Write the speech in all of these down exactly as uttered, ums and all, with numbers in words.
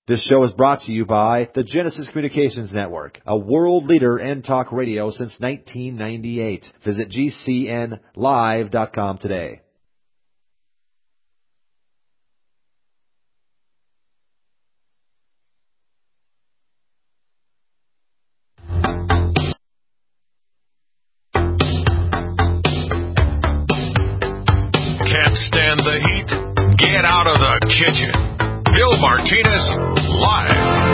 This show is brought to you by the Genesis Communications Network, a world leader in talk radio since nineteen ninety-eight. Visit G C N live dot com today. Can't stand the heat? Get out of the kitchen. Bill Martinez, live.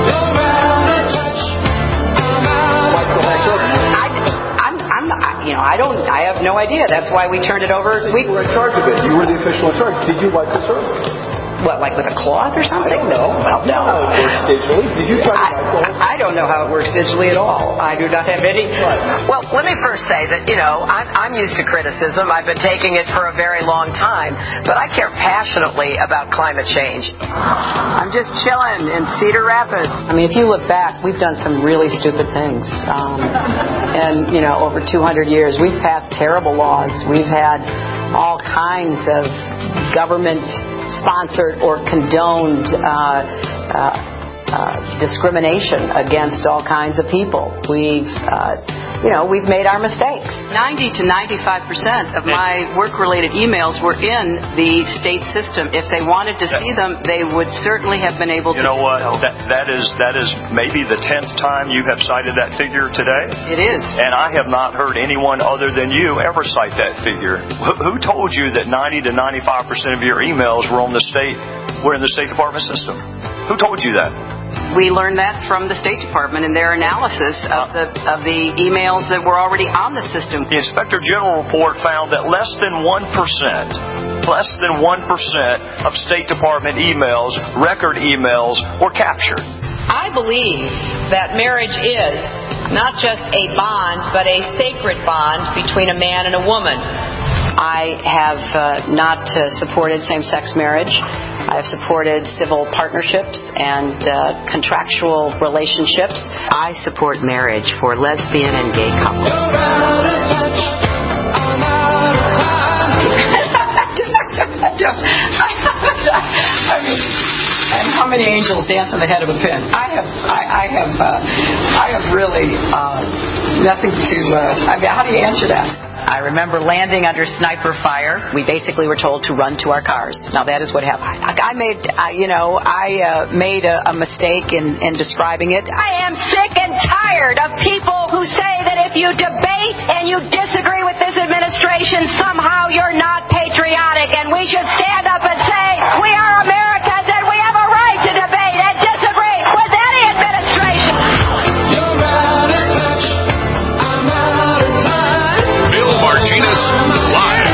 I, I'm, I'm, I- you know, I don't, I have no idea. That's why we turned it over. We You were in charge of it. You were the official in charge. Did you wipe the surface? What, like with a cloth or something? No. Well, no. How it works digitally. Did you try to wipe the whole I, I don't know how it works digitally at all. I do not have any. Right. Well, let me first say that, you know, I'm, I'm used to criticism. I've been taking it for a very long time. But I care passionately about climate change. I'm just chilling in Cedar Rapids. I mean, if you look back, we've done some really stupid things. Um, and, you know, over two hundred years, we've passed terrible laws. We've had all kinds of government-sponsored or condoned uh, uh, uh, discrimination against all kinds of people. We've, uh, you know, we've made our mistakes. ninety to ninety-five percent of my work-related emails were in the state system. If they wanted to see them, they would certainly have been able to. You know what? do so. That, that is that is maybe the tenth time you have cited that figure today. It is. And I have not heard anyone other than you ever cite that figure. Who, who told you that ninety to ninety-five percent of your emails were on the state, were in the State Department system? Who told you that? We learned that from the State Department in their analysis of the of the emails that were already on the system. The Inspector General report found that less than one percent, less than one percent of State Department emails, record emails, were captured. I believe that marriage is not just a bond, but a sacred bond between a man and a woman. I have uh, not uh, supported same-sex marriage. I have supported civil partnerships and uh, contractual relationships. I support marriage for lesbian and gay couples. I mean, and how many angels dance on the head of a pin? I have, I, I have, uh, I have really uh, nothing to. Uh, I mean, how do you answer that? I remember landing under sniper fire. We basically were told to run to our cars. Now that is what happened. I, I made, I, you know, I uh, made a, a mistake in, in describing it. I am sick and tired of people who say that if you debate and you disagree with this administration, somehow you're not patriotic, and we should stand up and say, we are Americans and we have a right to debate and disagree with any administration. Bill Martinez, live.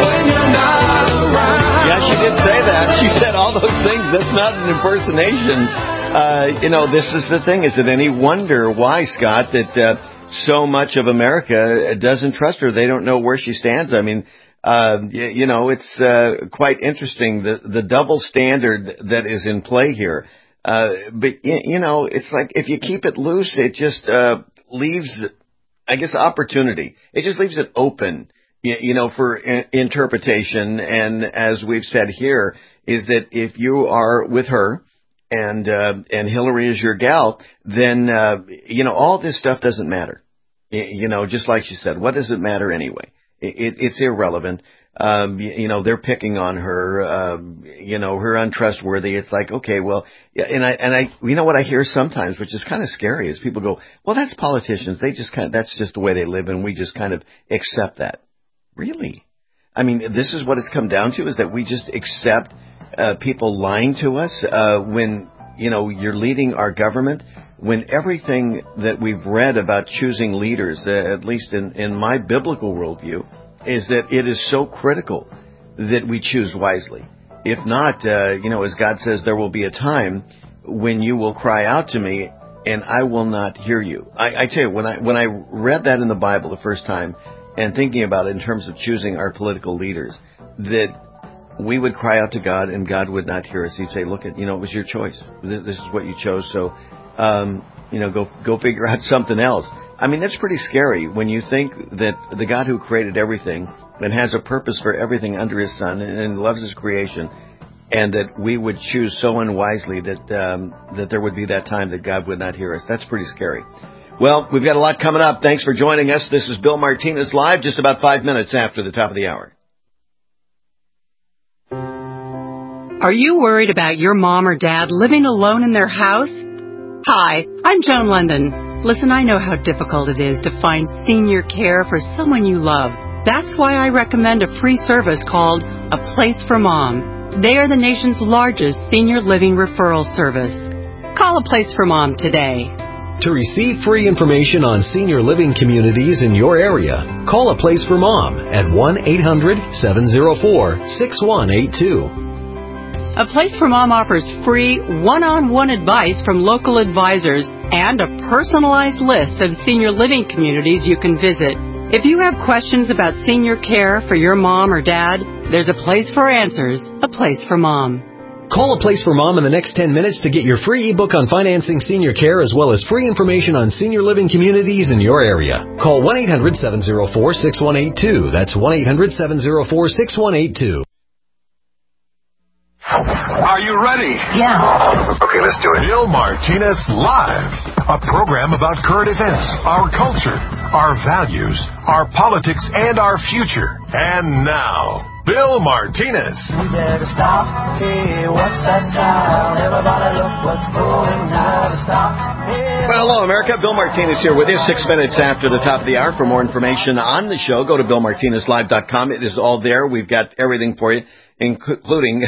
Yeah, she did say that. She said all those things. That's not an impersonation. Uh, you know, this is the thing. Is it any wonder why, Scott, that uh, so much of America doesn't trust her? They don't know where she stands. I mean, uh, you, you know, it's uh, quite interesting, the, the double standard that is in play here. Uh, but, you know, it's like if you keep it loose, it just uh, leaves, I guess, opportunity. It just leaves it open, you know, for interpretation. And as we've said here, is that if you are with her and uh, and Hillary is your gal, then, uh, you know, all this stuff doesn't matter. You know, just like she said, what does it matter anyway? It, it's irrelevant. Um, you, you know, they're picking on her, um, you know, her untrustworthy. It's like, okay, well, yeah, and I, and I, you know what I hear sometimes, which is kind of scary, is people go, well, that's politicians. They just kind of, that's just the way they live, and we just kind of accept that. Really? I mean, this is what it's come down to, is that we just accept uh, people lying to us uh, when, you know, you're leading our government, when everything that we've read about choosing leaders, uh, at least in, in my biblical worldview, is that it is so critical that we choose wisely. If not, uh, you know, as God says, there will be a time when you will cry out to me and I will not hear you. I, I tell you, when I when I read that in the Bible the first time and thinking about it in terms of choosing our political leaders, that we would cry out to God and God would not hear us. He'd say, look, at, you know, it was your choice. This is what you chose. So, um, you know, go go figure out something else. I mean, that's pretty scary when you think that the God who created everything and has a purpose for everything under his sun and loves his creation and that we would choose so unwisely that um, that there would be that time that God would not hear us. That's pretty scary. Well, we've got a lot coming up. Thanks for joining us. This is Bill Martinez Live, just about five minutes after the top of the hour. Are you worried about your mom or dad living alone in their house? Hi, I'm Joan London. Listen, I know how difficult it is to find senior care for someone you love. That's why I recommend a free service called A Place for Mom. They are the nation's largest senior living referral service. Call A Place for Mom today. To receive free information on senior living communities in your area, call A Place for Mom at one eight hundred seven oh four six one eight two. A Place for Mom offers free one-on-one advice from local advisors and a personalized list of senior living communities you can visit. If you have questions about senior care for your mom or dad, there's a place for answers, A Place for Mom. Call A Place for Mom in the next ten minutes to get your free ebook on financing senior care as well as free information on senior living communities in your area. Call one eight hundred seven oh four six one eight two. That's one eight hundred seven oh four six one eight two. Are you ready? Yeah. Okay, let's do it. Bill Martinez Live, a program about current events, our culture, our values, our politics, and our future. And now, Bill Martinez. We better stop. Hey, what's that sound? Everybody look what's going on. Stop. Hey. Well, hello, America. Bill Martinez here with you six minutes after the top of the hour. For more information on the show, go to bill martinez live dot com. It is all there. We've got everything for you, including...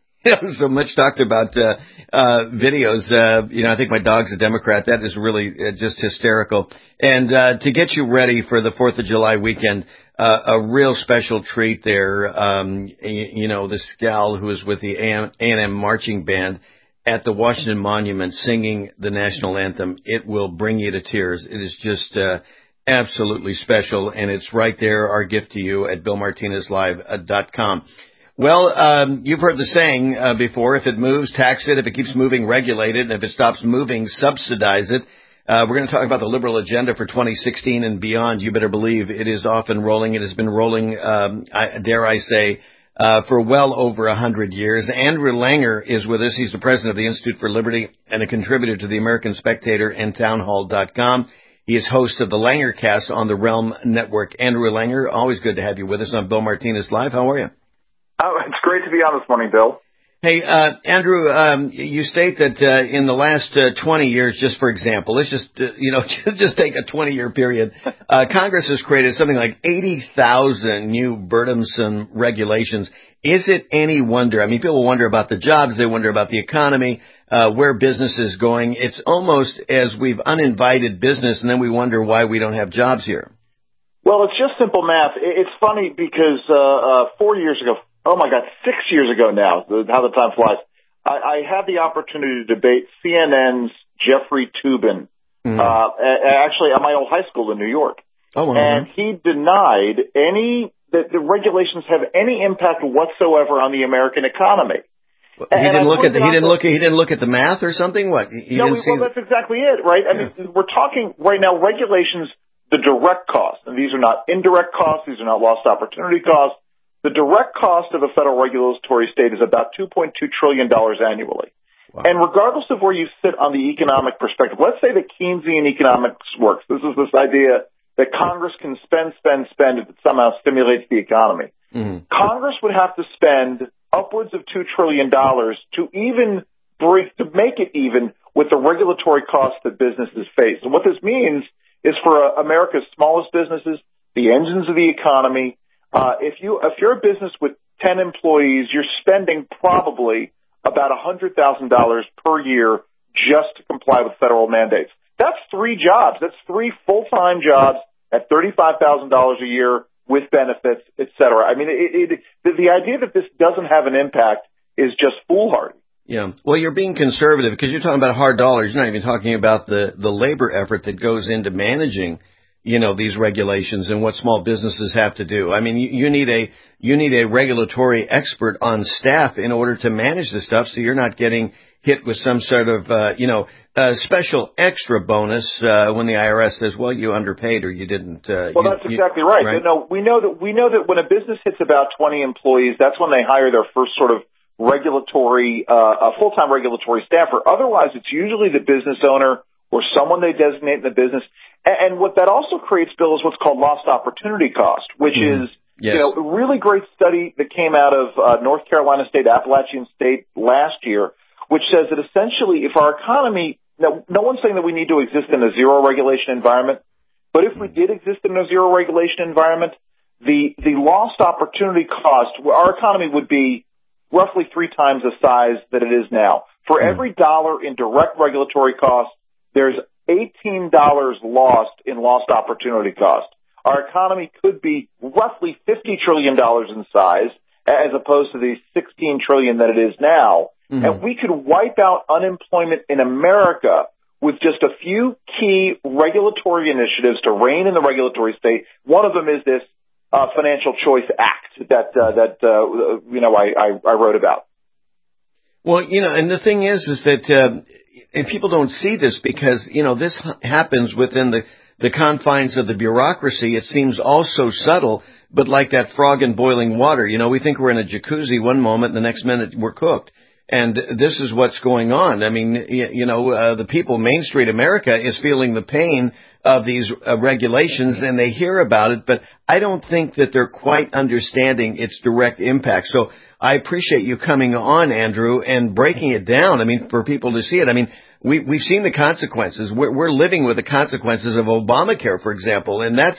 so much talked about uh, uh, videos. Uh, you know, I think my dog's a Democrat. That is really uh, just hysterical. And uh, to get you ready for the fourth of July weekend, uh, a real special treat there. Um, you, you know, this gal who is with the A and M marching band at the Washington Monument singing the national anthem. It will bring you to tears. It is just uh, absolutely special, and it's right there, our gift to you at bill martinez live dot com. Well, um, you've heard the saying uh, before, if it moves, tax it. If it keeps moving, regulate it. And if it stops moving, subsidize it. Uh, we're going to talk about the liberal agenda for twenty sixteen and beyond. You better believe it is off and rolling. It has been rolling, um, I, dare I say, uh, for well over a hundred years. Andrew Langer is with us. He's the president of the Institute for Liberty and a contributor to the American Spectator and townhall dot com. He is host of the Langercast on the Realm Network. Andrew Langer, always good to have you with us on Bill Martinez Live. How are you? Oh, it's great to be on this morning, Bill. Hey, uh, Andrew, um, you state that uh, in the last uh, twenty years, just for example, let's just, uh, you know, just take a twenty-year period, uh, Congress has created something like eighty thousand new burdensome regulations. Is it any wonder? I mean, people wonder about the jobs, they wonder about the economy, uh, where business is going. It's almost as we've uninvited business, and then we wonder why we don't have jobs here. Well, it's just simple math. It's funny because uh, uh, four years ago, oh, my God, six years ago now, how the time flies, I, I had the opportunity to debate C N N's Jeffrey Toobin, mm-hmm. uh, actually at my old high school in New York. Oh, wow. And he denied any that the regulations have any impact whatsoever on the American economy. He and didn't look at the, he didn't look at, he didn't look at the math or something? What? He no, didn't well, see that's exactly it, right? I yeah. mean, we're talking right now regulations, the direct cost, and these are not indirect costs, these are not lost opportunity costs. The direct cost of a federal regulatory state is about two point two trillion dollars annually. Wow. And regardless of where you sit on the economic perspective, let's say that Keynesian economics works. This is this idea that Congress can spend, spend, spend if it somehow stimulates the economy. Mm-hmm. Congress would have to spend upwards of two trillion dollars to even bring, to make it even with the regulatory costs that businesses face. And what this means is for uh, America's smallest businesses, the engines of the economy, Uh, if you, if you're a business with ten employees, you're spending probably about one hundred thousand dollars per year just to comply with federal mandates. That's three jobs. That's three full-time jobs at thirty-five thousand dollars a year with benefits, et cetera. I mean, it, it, the, the idea that this doesn't have an impact is just foolhardy. Yeah. Well, you're being conservative because you're talking about hard dollars. You're not even talking about the, the labor effort that goes into managing, you know, these regulations and what small businesses have to do. I mean, you, you need a you need a regulatory expert on staff in order to manage this stuff, so you're not getting hit with some sort of, uh, you know, uh, special extra bonus uh, when the I R S says, well, you underpaid or you didn't. Uh, well, you, that's exactly you, right. right? No, we know that we know that when a business hits about twenty employees, that's when they hire their first sort of regulatory, uh, a full-time regulatory staffer. Otherwise, it's usually the business owner or someone they designate in the business. And, and what that also creates, Bill, is what's called lost opportunity cost, which mm-hmm. is, yes. you know, a really great study that came out of uh, North Carolina State, Appalachian State last year, which says that essentially if our economy, now, no one's saying that we need to exist in a zero regulation environment, but if we did exist in a zero regulation environment, the, the lost opportunity cost, our economy would be roughly three times the size that it is now. For every dollar in direct regulatory cost, there's eighteen dollars lost in lost opportunity cost. Our economy could be roughly fifty trillion dollars in size as opposed to the sixteen trillion dollars that it is now. Mm-hmm. And we could wipe out unemployment in America with just a few key regulatory initiatives to rein in the regulatory state. One of them is this uh, Financial Choice Act that, uh, that uh, you know, I, I, I wrote about. Well, you know, and the thing is, is that uh, and people don't see this because, you know, this happens within the, the confines of the bureaucracy. It seems all so subtle, but like that frog in boiling water. You know, we think we're in a jacuzzi one moment, and the next minute we're cooked. And this is what's going on. I mean, you know, uh, the people, Main Street America is feeling the pain of these uh, regulations, and they hear about it, but I don't think that they're quite understanding its direct impact. So I appreciate you coming on, Andrew, and breaking it down. I mean, for people to see it. I mean, we, we've seen the consequences. We're, we're living with the consequences of Obamacare, for example, and that's,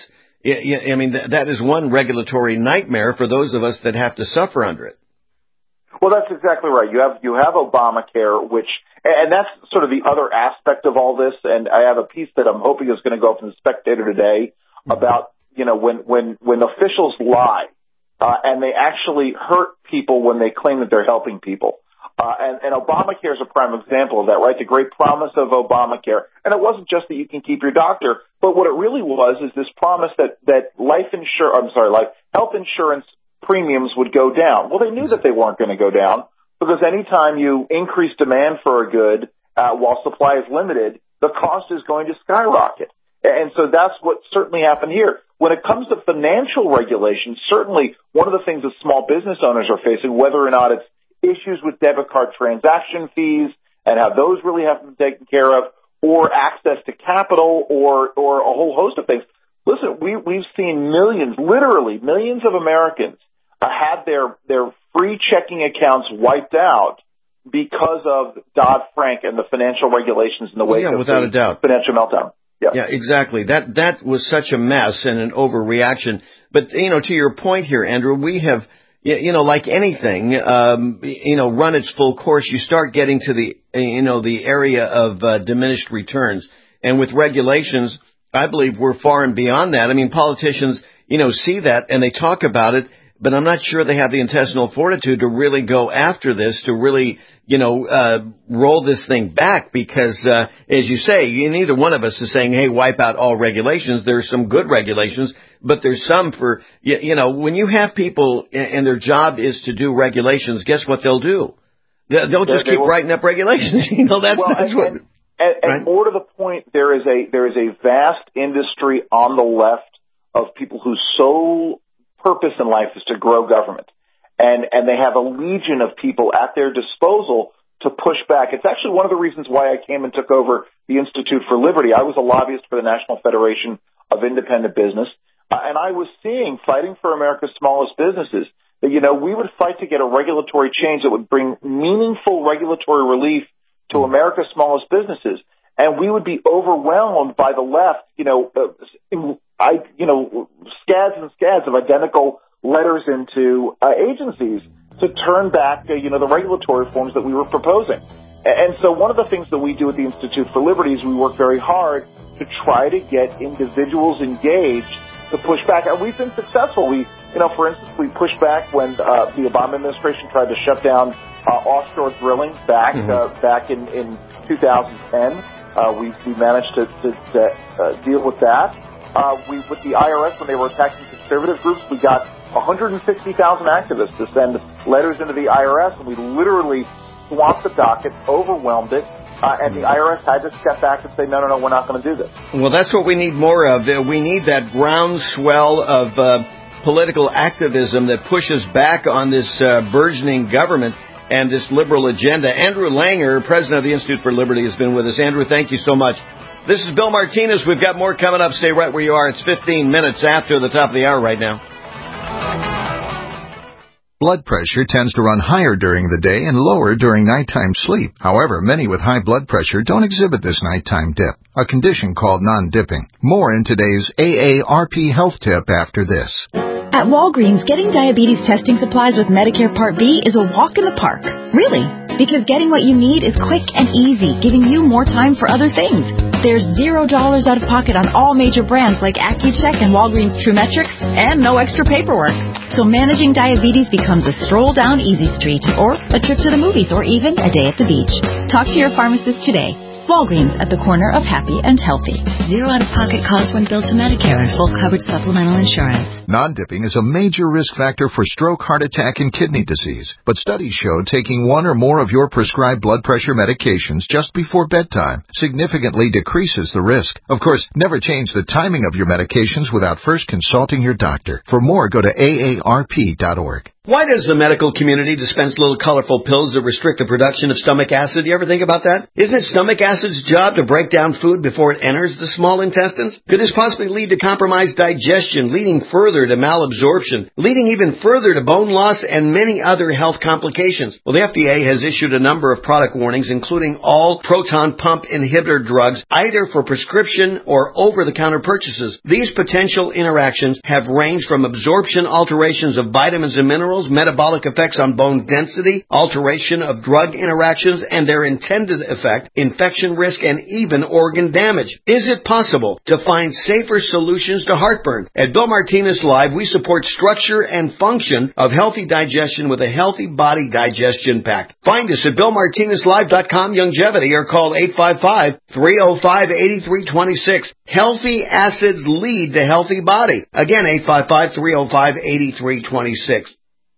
I mean, that is one regulatory nightmare for those of us that have to suffer under it. Well, that's exactly right. You have you have Obamacare, which, and that's sort of the other aspect of all this. And I have a piece that I'm hoping is going to go up in the Spectator today about, you know, when when when officials lie uh, and they actually hurt people when they claim that they're helping people. Uh, and, and Obamacare is a prime example of that, right? The great promise of Obamacare, and it wasn't just that you can keep your doctor, but what it really was is this promise that that life insur I'm sorry, life health insurance premiums would go down. Well, they knew that they weren't going to go down because anytime you increase demand for a good uh, while supply is limited, the cost is going to skyrocket. And so that's what certainly happened here. When it comes to financial regulations, certainly one of the things that small business owners are facing, whether or not it's issues with debit card transaction fees and how those really have to be taken care of, or access to capital, or or a whole host of things. Listen, we, we've seen millions, literally millions of Americans uh, had their, their free checking accounts wiped out because of Dodd-Frank and the financial regulations in the wake yeah, of without the a doubt. financial meltdown. Yeah. yeah, exactly. That that was such a mess and an overreaction. But, you know, to your point here, Andrew, we have, you know, like anything, um, you know, run its full course. You start getting to the, you know, the area of uh, diminished returns. And with regulations, I believe we're far and beyond that. I mean, politicians, you know, see that and they talk about it, but I'm not sure they have the intestinal fortitude to really go after this, to really, you know, uh, roll this thing back because, uh, as you say, neither one of us is saying, hey, wipe out all regulations. There's some good regulations, but there's some for, you, you know, when you have people and their job is to do regulations, guess what they'll do? They'll just keep writing up regulations. You know, that's, well, that's and, what. And, and, and right? more to the point, there is a, there is a vast industry on the left of people whose sole purpose in life is to grow government. And, and they have a legion of people at their disposal to push back. It's actually one of the reasons why I came and took over the Institute for Liberty. I was a lobbyist for the National Federation of Independent Business, uh, and I was seeing, fighting for America's smallest businesses, that, you know, we would fight to get a regulatory change that would bring meaningful regulatory relief to America's smallest businesses. And we would be overwhelmed by the left, you know, uh, I, you know, scads and scads of identical letters into uh, agencies to turn back, uh, you know, the regulatory reforms that we were proposing. And so one of the things that we do at the Institute for Liberty is we work very hard to try to get individuals engaged to push back. And we've been successful. We, you know, for instance, we pushed back when uh, the Obama administration tried to shut down uh, offshore drilling back mm-hmm. uh, back in, in two thousand ten. Uh, we, we managed to, to, to uh, deal with that. Uh, we, with the I R S, when they were attacking conservative groups, we got one hundred sixty thousand activists to send letters into the I R S, and we literally swamped the docket, overwhelmed it, uh, and the I R S had to step back and say, no, no, no, we're not going to do this. Well, that's what we need more of. We need that groundswell of uh, political activism that pushes back on this uh, burgeoning government. and this liberal agenda. Andrew Langer, president of the Institute for Liberty, has been with us. Andrew, thank you so much. This is Bill Martinez. We've got more coming up. Stay right where you are. It's fifteen minutes after the top of the hour right now. Blood pressure tends to run higher during the day and lower during nighttime sleep. However, many with high blood pressure don't exhibit this nighttime dip, a condition called non-dipping. More in today's A A R P health tip after this. At Walgreens, getting diabetes testing supplies with Medicare Part B is a walk in the park. Really, because getting what you need is quick and easy, giving you more time for other things. There's zero dollars out of pocket on all major brands like Accu-Check and Walgreens TrueMetrics, and no extra paperwork. So managing diabetes becomes a stroll down Easy Street, or a trip to the movies, or even a day at the beach. Talk to your pharmacist today. Walgreens, at the corner of happy and healthy. Zero out-of-pocket costs when billed to Medicare and full coverage supplemental insurance. Non-dipping is a major risk factor for stroke, heart attack, and kidney disease. But studies show taking one or more of your prescribed blood pressure medications just before bedtime significantly decreases the risk. Of course, never change the timing of your medications without first consulting your doctor. For more, go to A A R P dot org. Why does the medical community dispense little colorful pills that restrict the production of stomach acid? You ever think about that? Isn't it stomach acid's job to break down food before it enters the small intestines? Could this possibly lead to compromised digestion, leading further to malabsorption, leading even further to bone loss and many other health complications? Well, the F D A has issued a number of product warnings, including all proton pump inhibitor drugs, either for prescription or over-the-counter purchases. These potential interactions have ranged from absorption alterations of vitamins and minerals, metabolic effects on bone density, alteration of drug interactions, and their intended effect, infection risk, and even organ damage. Is it possible to find safer solutions to heartburn? At Bill Martinez Live, we support structure and function of healthy digestion with a Healthy Body Digestion Pack. Find us at bill martinez live dot com Longevity or call eight five five, three oh five, eight three two six. Healthy acids lead to healthy body. Again, eight five five, three oh five, eight three two six.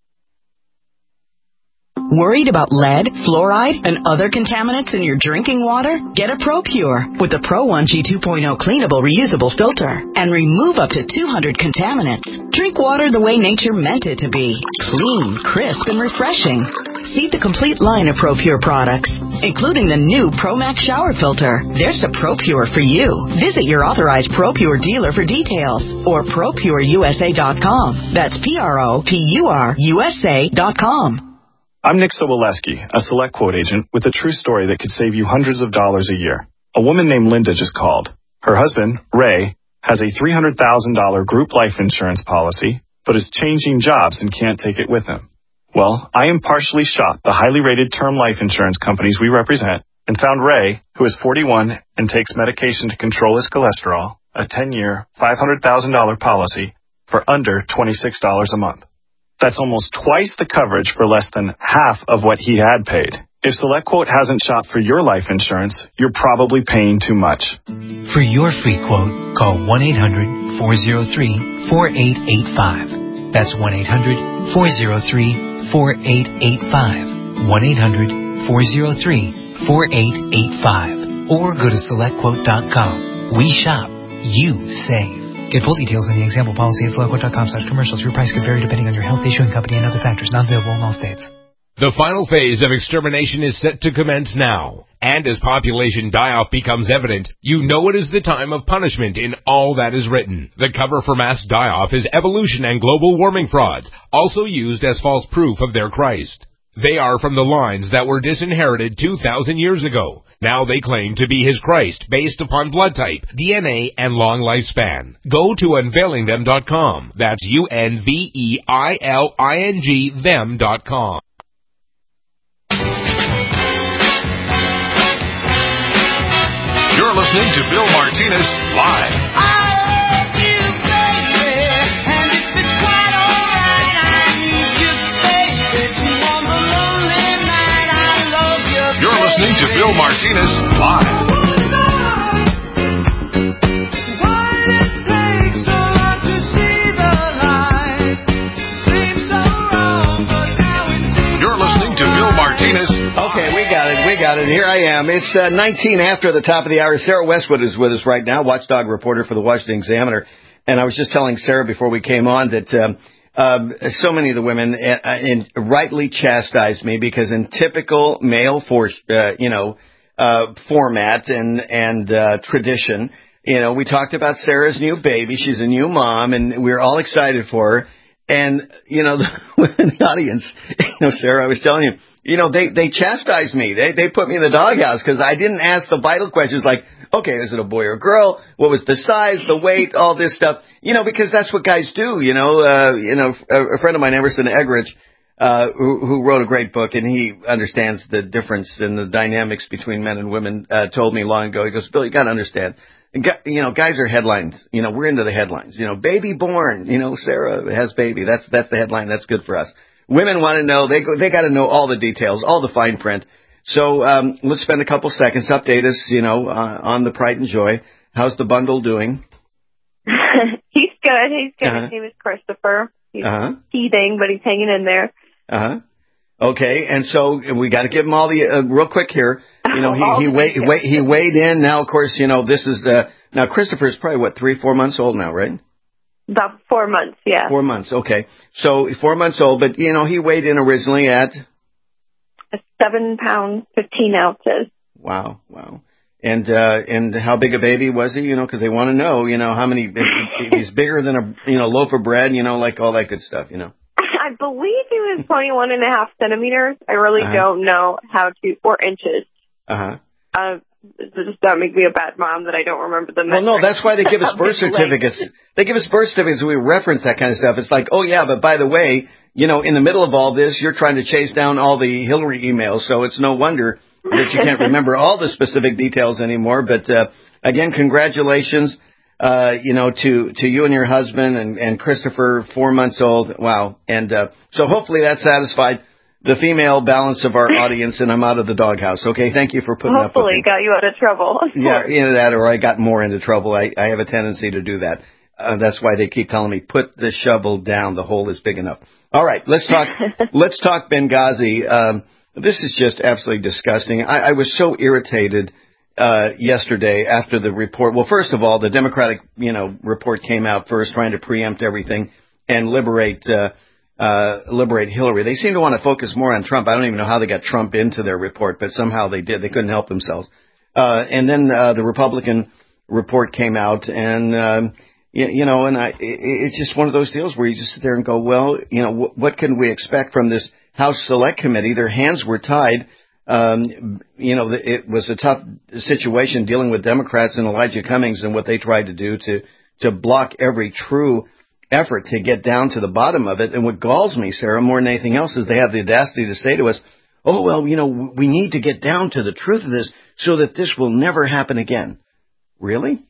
Worried about lead, fluoride, and other contaminants in your drinking water? Get a ProPure with the Pro one G two point oh cleanable reusable filter and remove up to two hundred contaminants. Drink water the way nature meant it to be. Clean, crisp, and refreshing. See the complete line of ProPure products, including the new ProMax shower filter. There's a ProPure for you. Visit your authorized ProPure dealer for details or pro pure U S A dot com. That's P R O P U R U S A dot com. I'm Nick Soboleski, a Select Quote agent with a true story that could save you hundreds of dollars a year. A woman named Linda just called. Her husband, Ray, has a three hundred thousand dollars group life insurance policy, but is changing jobs and can't take it with him. Well, I impartially shopped the highly rated term life insurance companies we represent and found Ray, who is forty-one and takes medication to control his cholesterol, a ten-year, five hundred thousand dollars policy for under twenty-six dollars a month. That's almost twice the coverage for less than half of what he had paid. If SelectQuote hasn't shopped for your life insurance, you're probably paying too much. For your free quote, call one eight hundred, four oh three, four eight eight five. That's one eight hundred, four oh three, four eight eight five. one eight hundred, four oh three, four eight eight five. Or go to select quote dot com. We shop. You save. Get full details in the example policy at select quote dot com slash commercials. Your price could vary depending on your health, issuing company, and other factors. Not available in all states. The final phase of extermination is set to commence now. And as population die-off becomes evident, you know it is the time of punishment in all that is written. The cover for mass die-off is evolution and global warming frauds, also used as false proof of their Christ. They are from the lines that were disinherited two thousand years ago. Now they claim to be his Christ based upon blood type, D N A, and long lifespan. Go to unveiling them dot com. That's U N V E I L I N G them dot com. You're listening to Bill Martinez Live. Listening to Bill Martinez Live. You're listening to Bill Martinez. Okay, we got it. We got it. Here I am. It's uh, nineteen after the top of the hour. Sarah Westwood is with us right now, watchdog reporter for the Washington Examiner. And I was just telling Sarah before we came on that um, Um, so many of the women uh, and rightly chastised me because in typical male for uh, you know uh, format and and uh, tradition, you know, we talked about Sarah's new baby. She's a new mom, and we were all excited for her. And you know, the women in the audience, you know, Sarah, I was telling you, you know, they they chastised me. They they put me in the doghouse because I didn't ask the vital questions like, okay, is it a boy or a girl? What was the size, the weight, all this stuff? You know, because that's what guys do. You know, uh, you know, a, a friend of mine, Emerson Eggerichs, uh, who, who wrote a great book, and he understands the difference in the dynamics between men and women, uh, told me long ago. He goes, Bill, you got to understand. You know, guys are headlines. You know, we're into the headlines. You know, baby born. You know, Sarah has baby. That's that's the headline. That's good for us. Women want to know. They go, they got to know all the details, all the fine print. So um, let's spend a couple seconds. Update us. You know, uh, on the Pride and Joy. How's the bundle doing? He's good. He's good. Uh-huh. His name is Christopher. He's uh-huh. teething, but he's hanging in there. Uh huh. Okay, and so we got to give him all the uh, real quick here. You know, he he weighed weigh, he weighed in. Now, of course, you know this is the now Christopher's probably what three four months old now, right? About four months, yeah. Four months, okay. So four months old, but you know he weighed in originally at seven pounds fifteen ounces. Wow, wow. And uh and how big a baby was he? You know, because they want to know. You know how many. If, if he's bigger than a you know loaf of bread. You know, like all that good stuff. You know. I believe he was twenty-one and a half centimeters. I really uh-huh. don't know how to, or inches. Uh-huh. Uh, does that make me a bad mom that I don't remember the Well, no, that's why they give us birth certificates. They give us birth certificates. We reference that kind of stuff. It's like, oh, yeah, but by the way, you know, in the middle of all this, you're trying to chase down all the Hillary emails, so it's no wonder that you can't remember all the specific details anymore. But, uh, again, congratulations. Uh, you know, to, to you and your husband and, and Christopher, four months old. Wow. And, uh, so hopefully that satisfied the female balance of our audience and I'm out of the doghouse. Okay. Thank you for putting hopefully up with me. Hopefully got you out of trouble. Yeah, either that or I got more into trouble. I, I have a tendency to do that. Uh, that's why they keep telling me, put the shovel down. The hole is big enough. All right. Let's talk, let's talk Benghazi. Um, this is just absolutely disgusting. I, I was so irritated Uh, yesterday after the report. Well, first of all, the Democratic, you know, report came out first, trying to preempt everything and liberate, uh, uh, liberate Hillary. They seem to want to focus more on Trump. I don't even know how they got Trump into their report, but somehow they did. They couldn't help themselves. Uh, and then, uh, the Republican report came out and, um, you, you know, and I, it, it's just one of those deals where you just sit there and go, well, you know, w- what can we expect from this House Select Committee? Their hands were tied. Um, you know, it was a tough situation dealing with Democrats and Elijah Cummings and what they tried to do to, to block every true effort to get down to the bottom of it. And what galls me, Sarah, more than anything else, is they have the audacity to say to us, oh, well, you know, we need to get down to the truth of this so that this will never happen again. Really?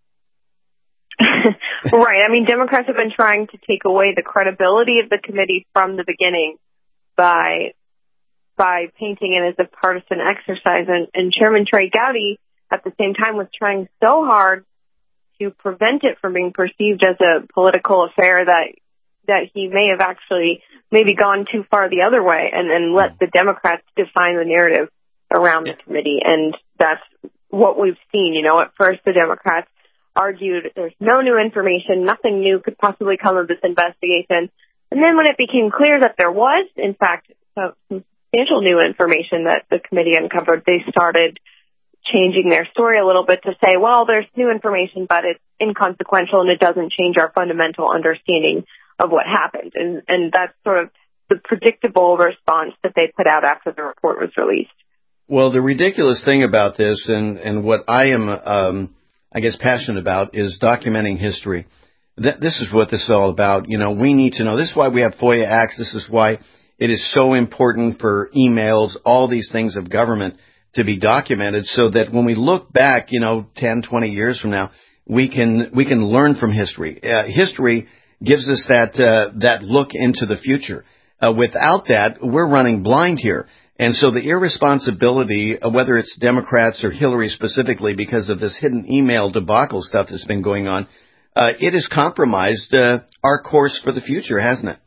Right. I mean, Democrats have been trying to take away the credibility of the committee from the beginning by by painting it as a partisan exercise. And, and Chairman Trey Gowdy, at the same time, was trying so hard to prevent it from being perceived as a political affair that that he may have actually maybe gone too far the other way and, and let the Democrats define the narrative around the committee. And that's what we've seen. You know, at first the Democrats argued there's no new information, nothing new could possibly come of this investigation. And then when it became clear that there was, in fact, some substantial new information that the committee uncovered, they started changing their story a little bit to say, well, there's new information, but it's inconsequential and it doesn't change our fundamental understanding of what happened. And, and that's sort of the predictable response that they put out after the report was released. Well, the ridiculous thing about this and, and what I am, um, I guess, passionate about is documenting history. Th- this is what this is all about. You know, we need to know. This is why we have FOIA Acts. This is why it is so important for emails, all these things of government to be documented so that when we look back, you know, ten, twenty years from now, we can, we can learn from history. Uh, history gives us that, uh, that look into the future. Uh, without that, we're running blind here. And so the irresponsibility, uh, whether it's Democrats or Hillary specifically, because of this hidden email debacle stuff that's been going on, uh, it has compromised, uh, our course for the future, hasn't it?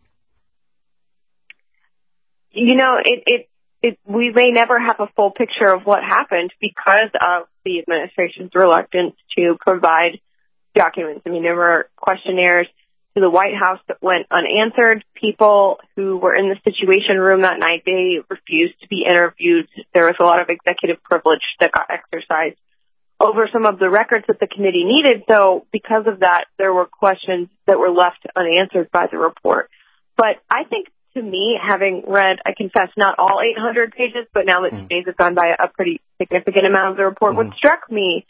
You know, it, it, it, we may never have a full picture of what happened because of the administration's reluctance to provide documents. I mean, there were questionnaires to the White House that went unanswered. People who were in the Situation Room that night, they refused to be interviewed. There was a lot of executive privilege that got exercised over some of the records that the committee needed. So because of that, there were questions that were left unanswered by the report. But I think, to me, having read, I confess, not all eight hundred pages, but now that mm-hmm. days have gone by, a pretty significant amount of the report, mm-hmm. what struck me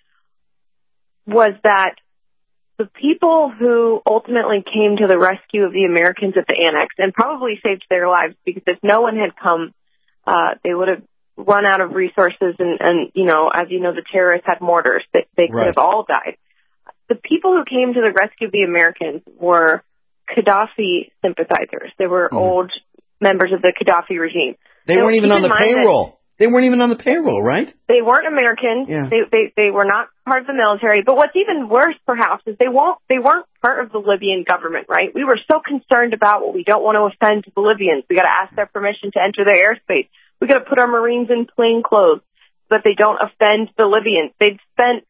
was that the people who ultimately came to the rescue of the Americans at the annex and probably saved their lives, because if no one had come, uh, they would have run out of resources, and, and, you know, as you know, the terrorists had mortars. They, they could right. have all died. The people who came to the rescue of the Americans were Gaddafi sympathizers. They were mm-hmm. old members of the Gaddafi regime. They so weren't even on the payroll. They weren't even on the payroll, right? They weren't American. Yeah. They, they they were not part of the military. But what's even worse, perhaps, is they won't they weren't part of the Libyan government, right? We were so concerned about what we don't want to offend the Libyans. We got to ask their permission to enter their airspace. We got to put our Marines in plain clothes so that they don't offend the Libyans. They'd spent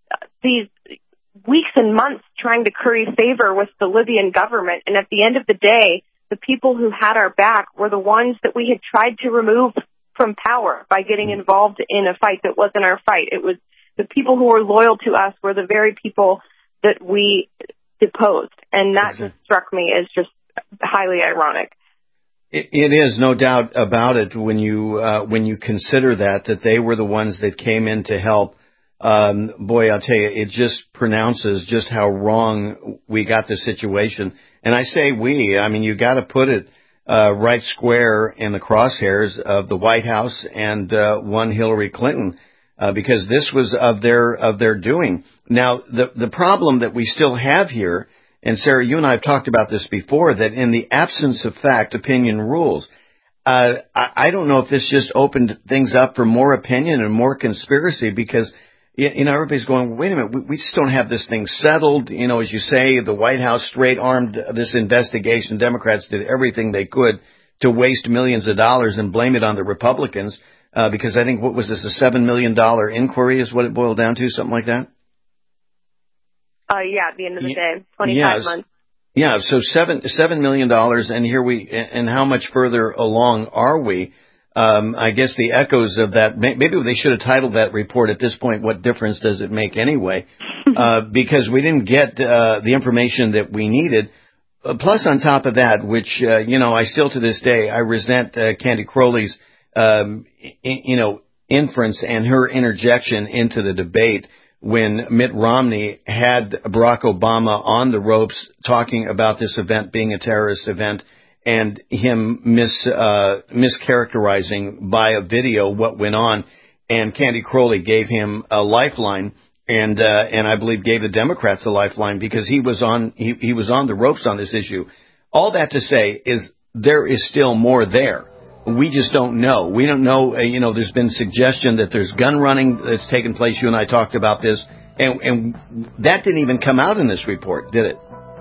these weeks and months trying to curry favor with the Libyan government, and at the end of the day, the people who had our back were the ones that we had tried to remove from power by getting involved in a fight that wasn't our fight. It was the people who were loyal to us were the very people that we deposed, and that just struck me as just highly ironic. It, it is, no doubt about it, when you uh, when you consider that, that they were the ones that came in to help. Um, boy, I'll tell you, it just pronounces just how wrong we got the situation. And I say we, I mean, you got to put it uh, right square in the crosshairs of the White House and uh, one Hillary Clinton, uh, because this was of their of their doing. Now, the the problem that we still have here, and Sarah, you and I have talked about this before, that in the absence of fact, opinion rules. Uh, I, I don't know if this just opened things up for more opinion and more conspiracy, because you know, everybody's going, wait a minute, we, we just don't have this thing settled. You know, as you say, the White House straight-armed this investigation. Democrats did everything they could to waste millions of dollars and blame it on the Republicans, uh, because I think, what was this, a seven million dollars inquiry is what it boiled down to, something like that? Uh, yeah, at the end of the day, twenty-five yes. months. Yeah, so seven seven million dollars, and here we, and how much further along are we? Um, I guess the echoes of that, maybe they should have titled that report at this point, "What Difference Does It Make Anyway?" uh, because we didn't get uh, the information that we needed. Uh, plus, on top of that, which, uh, you know, I still to this day, I resent uh, Candy Crowley's, um, I- you know, inference and her interjection into the debate when Mitt Romney had Barack Obama on the ropes talking about this event being a terrorist event, and him mis uh, mischaracterizing by a video what went on, and Candy Crowley gave him a lifeline, and uh, and I believe gave the Democrats a lifeline, because he was on he, he was on the ropes on this issue. All that to say is there is still more there. We just don't know. We don't know. Uh, you know, there's been suggestion that there's gun running that's taken place. You and I talked about this, and and that didn't even come out in this report, did it?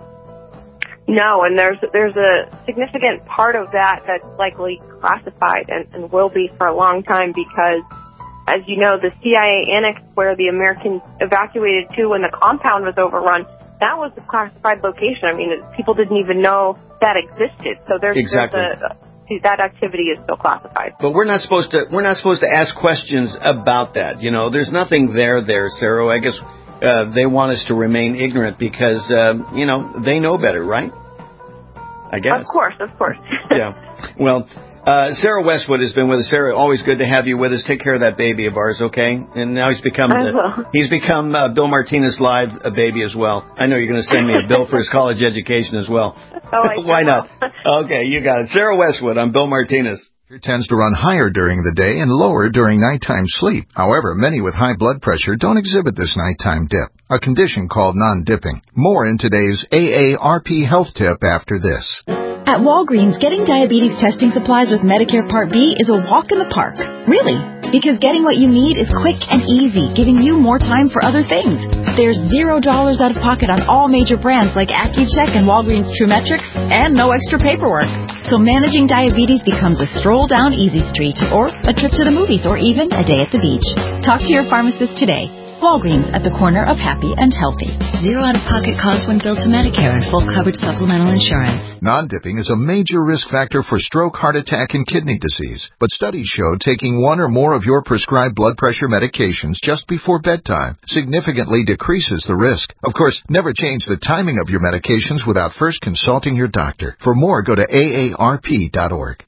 No, and there's there's a significant part of that that's likely classified and, and will be for a long time, because, as you know, the C I A annex where the Americans evacuated to when the compound was overrun, that was a classified location. I mean, people didn't even know that existed. So there's, exactly. there's a, that activity is still classified. But we're not supposed to we're not supposed to ask questions about that. You know, there's nothing there there, Sarah. I guess uh, they want us to remain ignorant because uh, you know, they know better, right? I guess. Of course, of course. Yeah. Well, uh, Sarah Westwood has been with us. Sarah, always good to have you with us. Take care of that baby of ours, okay? And now he's become I will. he's become uh, Bill Martinez Live a baby as well. I know you're going to send me a bill for his college education as well. Oh, I Why not? Okay, you got it. Sarah Westwood, I'm Bill Martinez. It tends to run higher during the day and lower during nighttime sleep. However, many with high blood pressure don't exhibit this nighttime dip, a condition called non-dipping. More in today's A A R P health tip after this. At Walgreens, getting diabetes testing supplies with Medicare Part B is a walk in the park. Really, because getting what you need is quick and easy, giving you more time for other things. There's zero dollars out of pocket on all major brands like Accu-Check and Walgreens TrueMetrics, and no extra paperwork. So managing diabetes becomes a stroll down Easy Street, or a trip to the movies, or even a day at the beach. Talk to your pharmacist today. Walgreens at the corner of happy and healthy. Zero out-of-pocket costs when billed to Medicare and full coverage supplemental insurance. Non-dipping is a major risk factor for stroke, heart attack, and kidney disease. But studies show taking one or more of your prescribed blood pressure medications just before bedtime significantly decreases the risk. Of course, never change the timing of your medications without first consulting your doctor. For more, go to A A R P dot org.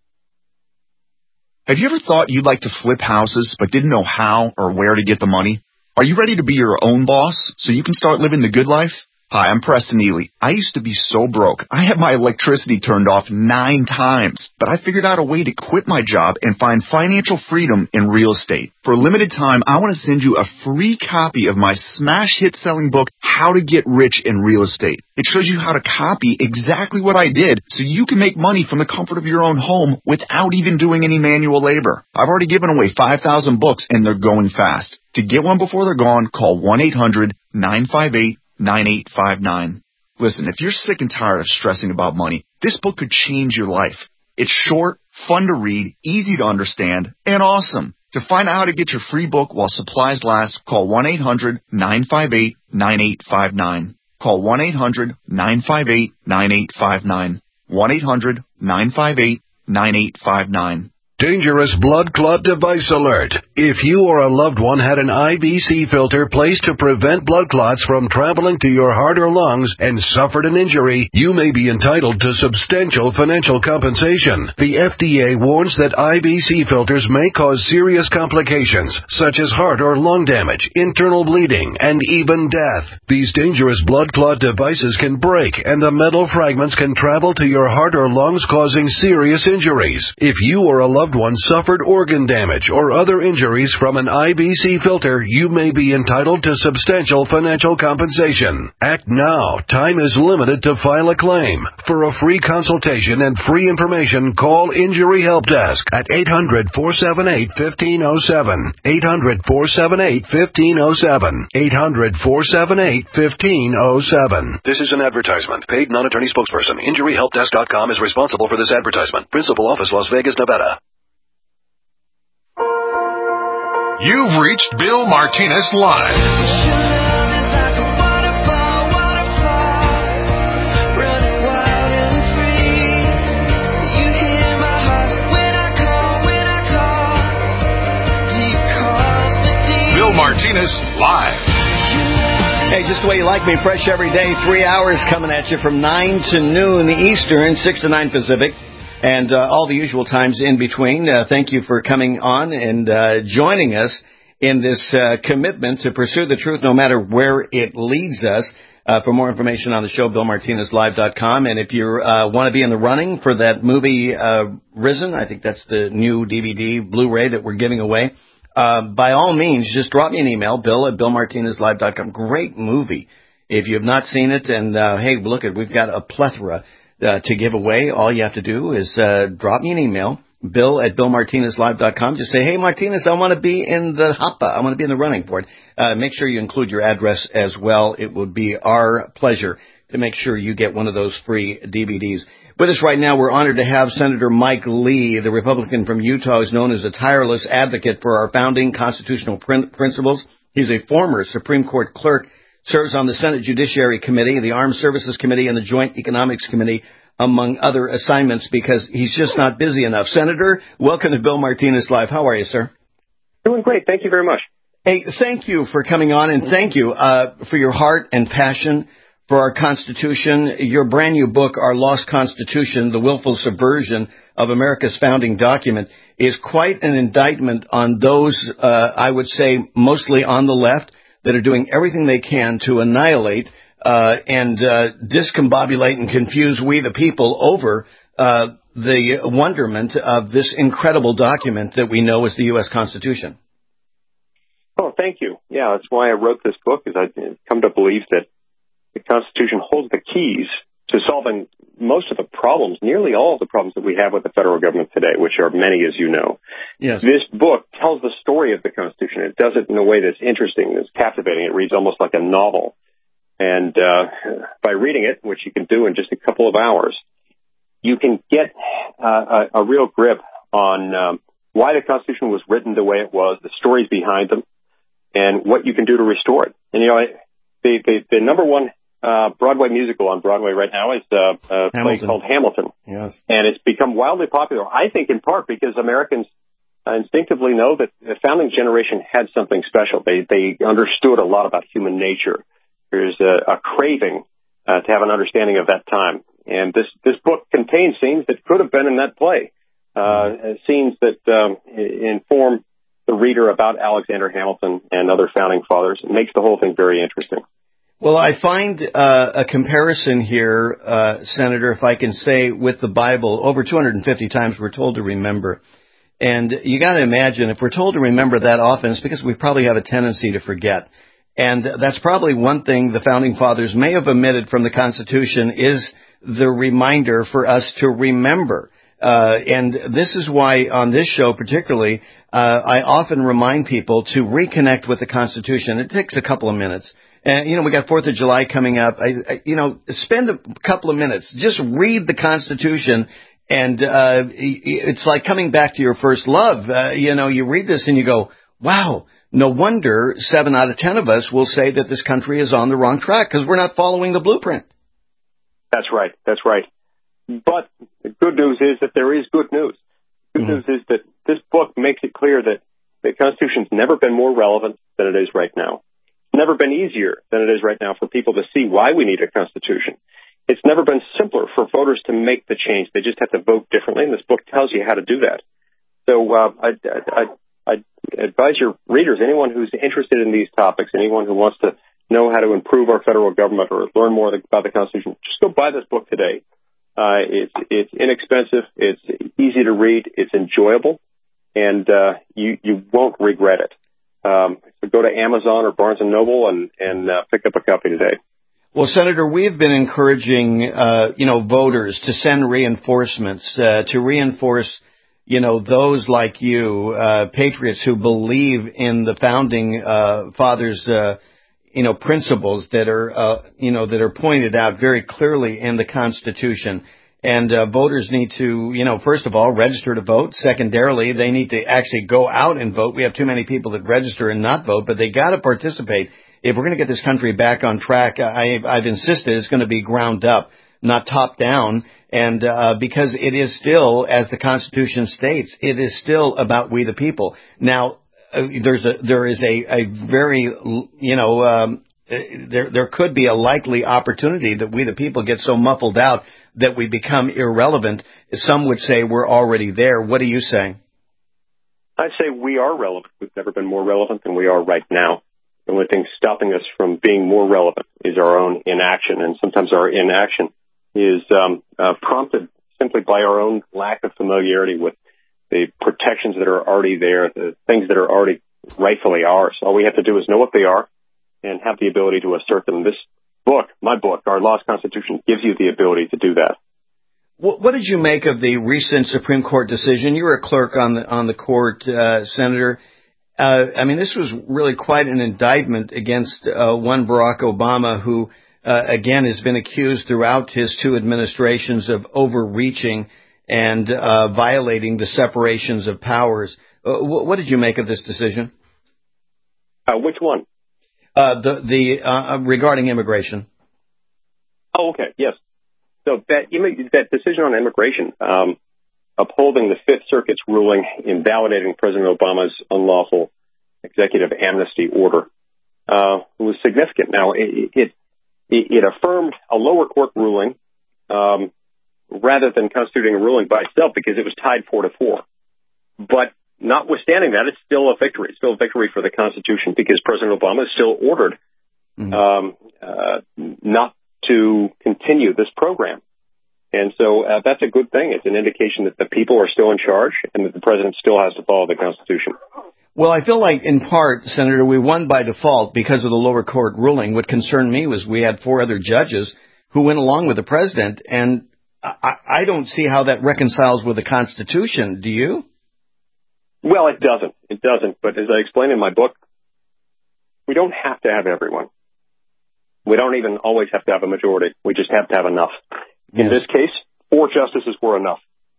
Have you ever thought you'd like to flip houses but didn't know how or where to get the money? Are you ready to be your own boss so you can start living the good life? Hi, I'm Preston Ely. I used to be so broke. I had my electricity turned off nine times, but I figured out a way to quit my job and find financial freedom in real estate. For a limited time, I want to send you a free copy of my smash hit selling book, How to Get Rich in Real Estate. It shows you how to copy exactly what I did so you can make money from the comfort of your own home without even doing any manual labor. I've already given away five thousand books and they're going fast. To get one before they're gone, call one eight hundred nine five eight nine eight five nine. Listen, if you're sick and tired of stressing about money, this book could change your life. It's short, fun to read, easy to understand, and awesome. To find out how to get your free book while supplies last, call one eight hundred nine five eight nine eight five nine. Call one eight hundred nine five eight nine eight five nine. one eight hundred nine five eight nine eight five nine. Dangerous blood clot device alert. If you or a loved one had an I V C filter placed to prevent blood clots from traveling to your heart or lungs and suffered an injury, you may be entitled to substantial financial compensation. The F D A warns that I V C filters may cause serious complications, such as heart or lung damage, internal bleeding, and even death. These dangerous blood clot devices can break, and the metal fragments can travel to your heart or lungs, causing serious injuries. If you or a loved one suffered organ damage or other injuries from an I V C filter, you may be entitled to substantial financial compensation. Act now. Time is limited to file a claim. For a free consultation and free information, call Injury Help Desk at eight hundred four seven eight one five zero seven. eight hundred four seven eight one five zero seven. eight hundred four seven eight one five zero seven. This is an advertisement. Paid non-attorney spokesperson. Injury Help Desk dot com is responsible for this advertisement. Principal office, Las Vegas, Nevada. You've reached Bill Martinez Live. Bill Martinez Live. Hey, just the way you like me, fresh every day, three hours coming at you from nine to noon Eastern, six to nine Pacific. And uh, all the usual times in between. Uh, thank you for coming on and uh, joining us in this uh, commitment to pursue the truth no matter where it leads us. Uh, for more information on the show, Bill Martinez Live dot com. And if you uh, want to be in the running for that movie uh, Risen, I think that's the new D V D, Blu-ray that we're giving away, uh, by all means, just drop me an email, Bill at Bill Martinez Live dot com. Great movie. If you have not seen it, and uh, hey, look, we've got a plethora Uh, to give away. All you have to do is uh, drop me an email, Bill at Bill Martinez Live dot com. Just say, hey, Martinez, I want to be in the hoppa. I want to be in the running for it. Uh, make sure you include your address as well. It would be our pleasure to make sure you get one of those free D V Ds. With us right now, we're honored to have Senator Mike Lee, the Republican from Utah, who's known as a tireless advocate for our founding constitutional prin- principles. He's a former Supreme Court clerk, serves on the Senate Judiciary Committee, the Armed Services Committee, and the Joint Economics Committee, among other assignments, because he's just not busy enough. Senator, welcome to Bill Martinez Live. How are you, sir? Doing great. Thank you very much. Hey, thank you for coming on, and thank you uh, for your heart and passion for our Constitution. Your brand new book, Our Lost Constitution, The Willful Subversion of America's Founding Document, is quite an indictment on those, uh, I would say, mostly on the left, that are doing everything they can to annihilate uh, and uh, discombobulate and confuse we the people over uh, the wonderment of this incredible document that we know is the U S Constitution. Oh, thank you. Yeah, that's why I wrote this book, is I've come to believe that the Constitution holds the keys to solving most of the problems, nearly all of the problems that we have with the federal government today, which are many, as you know. Yes. This book tells the story of the Constitution. It does it in a way that's interesting, that's captivating. It reads almost like a novel. And uh, by reading it, which you can do in just a couple of hours, you can get uh, a, a real grip on um, why the Constitution was written the way it was, the stories behind them, and what you can do to restore it. And, you know, the, the, the number one uh, Broadway musical on Broadway right now is uh, a play called Hamilton. Yes. And it's become wildly popular, I think, in part because Americans instinctively know that the founding generation had something special. They they understood a lot about human nature. There's a, a craving uh, to have an understanding of that time. And this, this book contains scenes that could have been in that play, uh, scenes that um, inform the reader about Alexander Hamilton and other founding fathers. It makes the whole thing very interesting. Well, I find uh, a comparison here, uh, Senator, if I can say, with the Bible. Over two hundred fifty times we're told to remember. And you got to imagine, if we're told to remember that often, it's because we probably have a tendency to forget. And that's probably one thing the Founding Fathers may have omitted from the Constitution is the reminder for us to remember. Uh, and this is why on this show particularly, uh, I often remind people to reconnect with the Constitution. It takes a couple of minutes. And, you know, we got fourth of July coming up. I, I, you know, spend a couple of minutes. Just read the Constitution. And uh it's like coming back to your first love. Uh, you know, you read this and you go, wow, no wonder seven out of ten of us will say that this country is on the wrong track because we're not following the blueprint. That's right. That's right. But the good news is that there is good news. Good mm-hmm. news is that this book makes it clear that the Constitution's never been more relevant than it is right now. It's never been easier than it is right now for people to see why we need a Constitution. It's never been simpler for voters to make the change. They just have to vote differently, and this book tells you how to do that. So uh, I, I, I advise your readers, anyone who's interested in these topics, anyone who wants to know how to improve our federal government or learn more about the Constitution, just go buy this book today. Uh, it's, it's inexpensive, it's easy to read, it's enjoyable, and uh, you, you won't regret it. Um, so go to Amazon or Barnes and Noble and, and uh, pick up a copy today. Well, Senator, we've been encouraging, uh, you know, voters to send reinforcements, uh, to reinforce, you know, those like you, uh, patriots who believe in the founding, uh, fathers, uh, you know, principles that are, uh, you know, that are pointed out very clearly in the Constitution. And, uh, voters need to, you know, first of all, register to vote. Secondarily, they need to actually go out and vote. We have too many people that register and not vote, but they got to participate. If we're going to get this country back on track, I, I've insisted it's going to be ground up, not top down. And uh, because it is still, as the Constitution states, it is still about we the people. Now, uh, there's a there is a, a very, you know, um, there there could be a likely opportunity that we the people get so muffled out that we become irrelevant. Some would say we're already there. What do you say? I say we are relevant. We've never been more relevant than we are right now. The only thing stopping us from being more relevant is our own inaction, and sometimes our inaction is um, uh, prompted simply by our own lack of familiarity with the protections that are already there, the things that are already rightfully ours. All we have to do is know what they are and have the ability to assert them. This book, my book, Our Lost Constitution, gives you the ability to do that. What did you make of the recent Supreme Court decision? You were a clerk on the on the court, uh, Senator. Uh, I mean, this was really quite an indictment against uh, one Barack Obama, who, uh, again, has been accused throughout his two administrations of overreaching and uh, violating the separations of powers. Uh, what did you make of this decision? Uh, which one? Uh, the the uh, regarding immigration. Oh, okay, yes. So that that decision on immigration, um, upholding the Fifth Circuit's ruling invalidating President Obama's unlawful executive amnesty order, uh, was significant. Now, it, it, it affirmed a lower court ruling um, rather than constituting a ruling by itself because it was tied four to four. But notwithstanding that, it's still a victory. It's still a victory for the Constitution because President Obama is still ordered mm-hmm. um, uh, not to continue this program. And so uh, that's a good thing. It's an indication that the people are still in charge and that the president still has to follow the Constitution. Well, I feel like, in part, Senator, we won by default because of the lower court ruling. What concerned me was we had four other judges who went along with the president, and I, I don't see how that reconciles with the Constitution. Do you? Well, it doesn't. It doesn't. But as I explain in my book, we don't have to have everyone. We don't even always have to have a majority. We just have to have enough. In yes. this case, four justices were enough.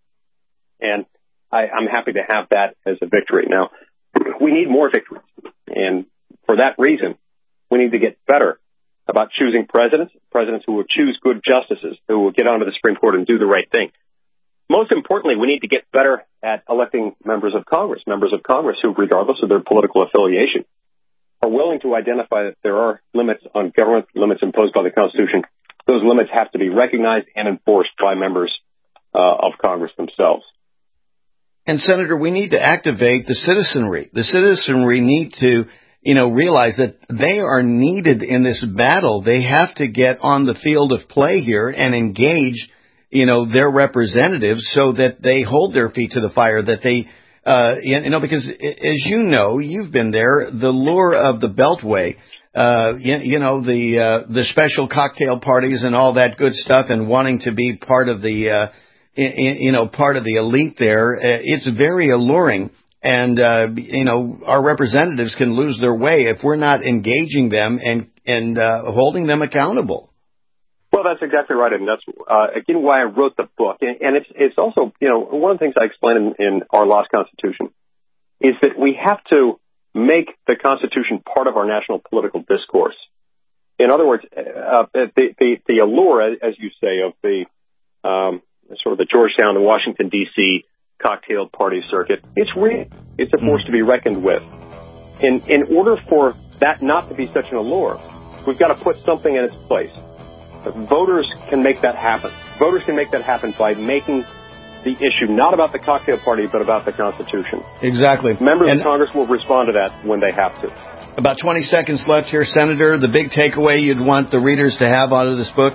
And I, I'm happy to have that as a victory. Now, we need more victories. And for that reason, we need to get better about choosing presidents, presidents who will choose good justices, who will get onto the Supreme Court and do the right thing. Most importantly, we need to get better at electing members of Congress, members of Congress who, regardless of their political affiliation, are willing to identify that there are limits on government, limits imposed by the Constitution. Those limits have to be recognized and enforced by members uh, of Congress themselves. And, Senator, we need to activate the citizenry. The citizenry need to, you know, realize that they are needed in this battle. They have to get on the field of play here and engage, you know, their representatives so that they hold their feet to the fire, that they, uh, you know, because as you know, you've been there, the lure of the Beltway, uh, you, you know, the, uh, the special cocktail parties and all that good stuff and wanting to be part of the, uh, you know, part of the elite there, it's very alluring. And, uh, you know, our representatives can lose their way if we're not engaging them and, and, uh, holding them accountable. Well, that's exactly right. And that's, uh, again, why I wrote the book. And, and it's, it's also, you know, one of the things I explain in, in Our Lost Constitution is that we have to make the Constitution part of our national political discourse. In other words, uh, the, the, the allure, as you say, of the, um, sort of the Georgetown and Washington, D C cocktail party circuit, it's real. It's a force to be reckoned with. In, in order for that not to be such an allure, we've got to put something in its place. But voters can make that happen. Voters can make that happen by making the issue not about the cocktail party, but about the Constitution. Exactly. Members and of Congress will respond to that when they have to. About twenty seconds left here, Senator. The big takeaway you'd want the readers to have out of this book?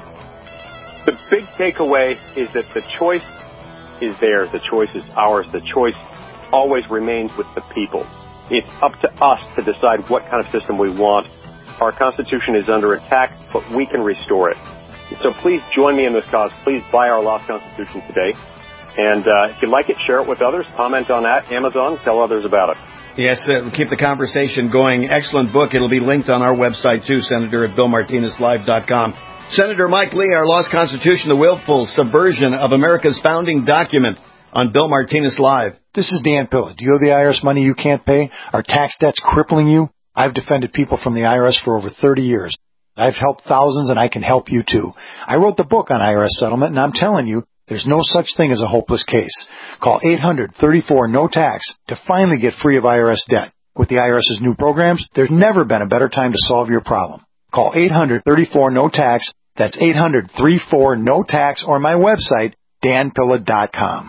The big takeaway is that the choice is there. The choice is ours. The choice always remains with the people. It's up to us to decide what kind of system we want. Our Constitution is under attack, but we can restore it. So please join me in this cause. Please buy Our Lost Constitution today. And uh, if you like it, share it with others. Comment on that. Amazon, tell others about it. Yes, uh, keep the conversation going. Excellent book. It'll be linked on our website, too, Senator, at bill martinez live dot com. Senator Mike Lee, Our Lost Constitution, the willful subversion of America's founding document, on Bill Martinez Live. This is Dan Pilla. Do you have the I R S money you can't pay? Are tax debts crippling you? I've defended people from the I R S for over thirty years. I've helped thousands, and I can help you, too. I wrote the book on I R S settlement, and I'm telling you, there's no such thing as a hopeless case. Call eight hundred thirty-four no tax to finally get free of I R S debt. With the IRS's new programs, there's never been a better time to solve your problem. Call eight hundred thirty-four no tax. That's eight hundred thirty-four no tax, or my website, dan pilla dot com.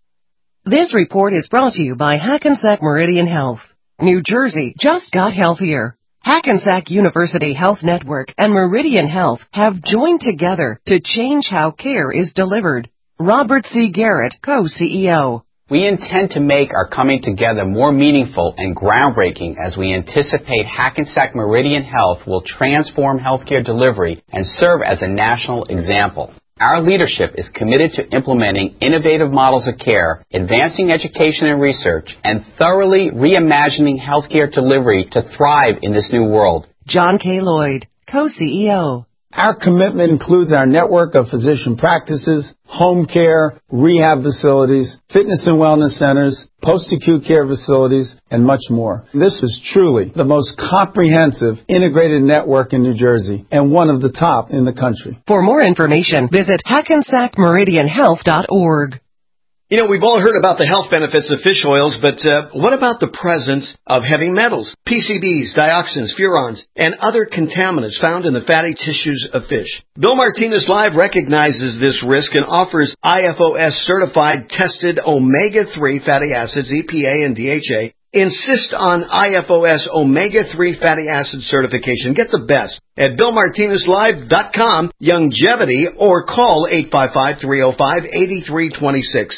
This report is brought to you by Hackensack Meridian Health. New Jersey just got healthier. Hackensack University Health Network and Meridian Health have joined together to change how care is delivered. Robert C. Garrett, co-C E O. We intend to make our coming together more meaningful and groundbreaking as we anticipate Hackensack Meridian Health will transform healthcare delivery and serve as a national example. Our leadership is committed to implementing innovative models of care, advancing education and research, and thoroughly reimagining healthcare delivery to thrive in this new world. John K. Lloyd, co-C E O. Our commitment includes our network of physician practices, home care, rehab facilities, fitness and wellness centers, post-acute care facilities, and much more. This is truly the most comprehensive integrated network in New Jersey and one of the top in the country. For more information, visit hackensack meridian health dot org. You know, we've all heard about the health benefits of fish oils, but uh, what about the presence of heavy metals, P C Bs, dioxins, furans, and other contaminants found in the fatty tissues of fish? Bill Martinez Live recognizes this risk and offers I F O S-certified tested omega three fatty acids, E P A and D H A. Insist on I F O S omega three fatty acid certification. Get the best at bill martinez live dot com, Youngevity, or call eight five five, three oh five, eight three two six.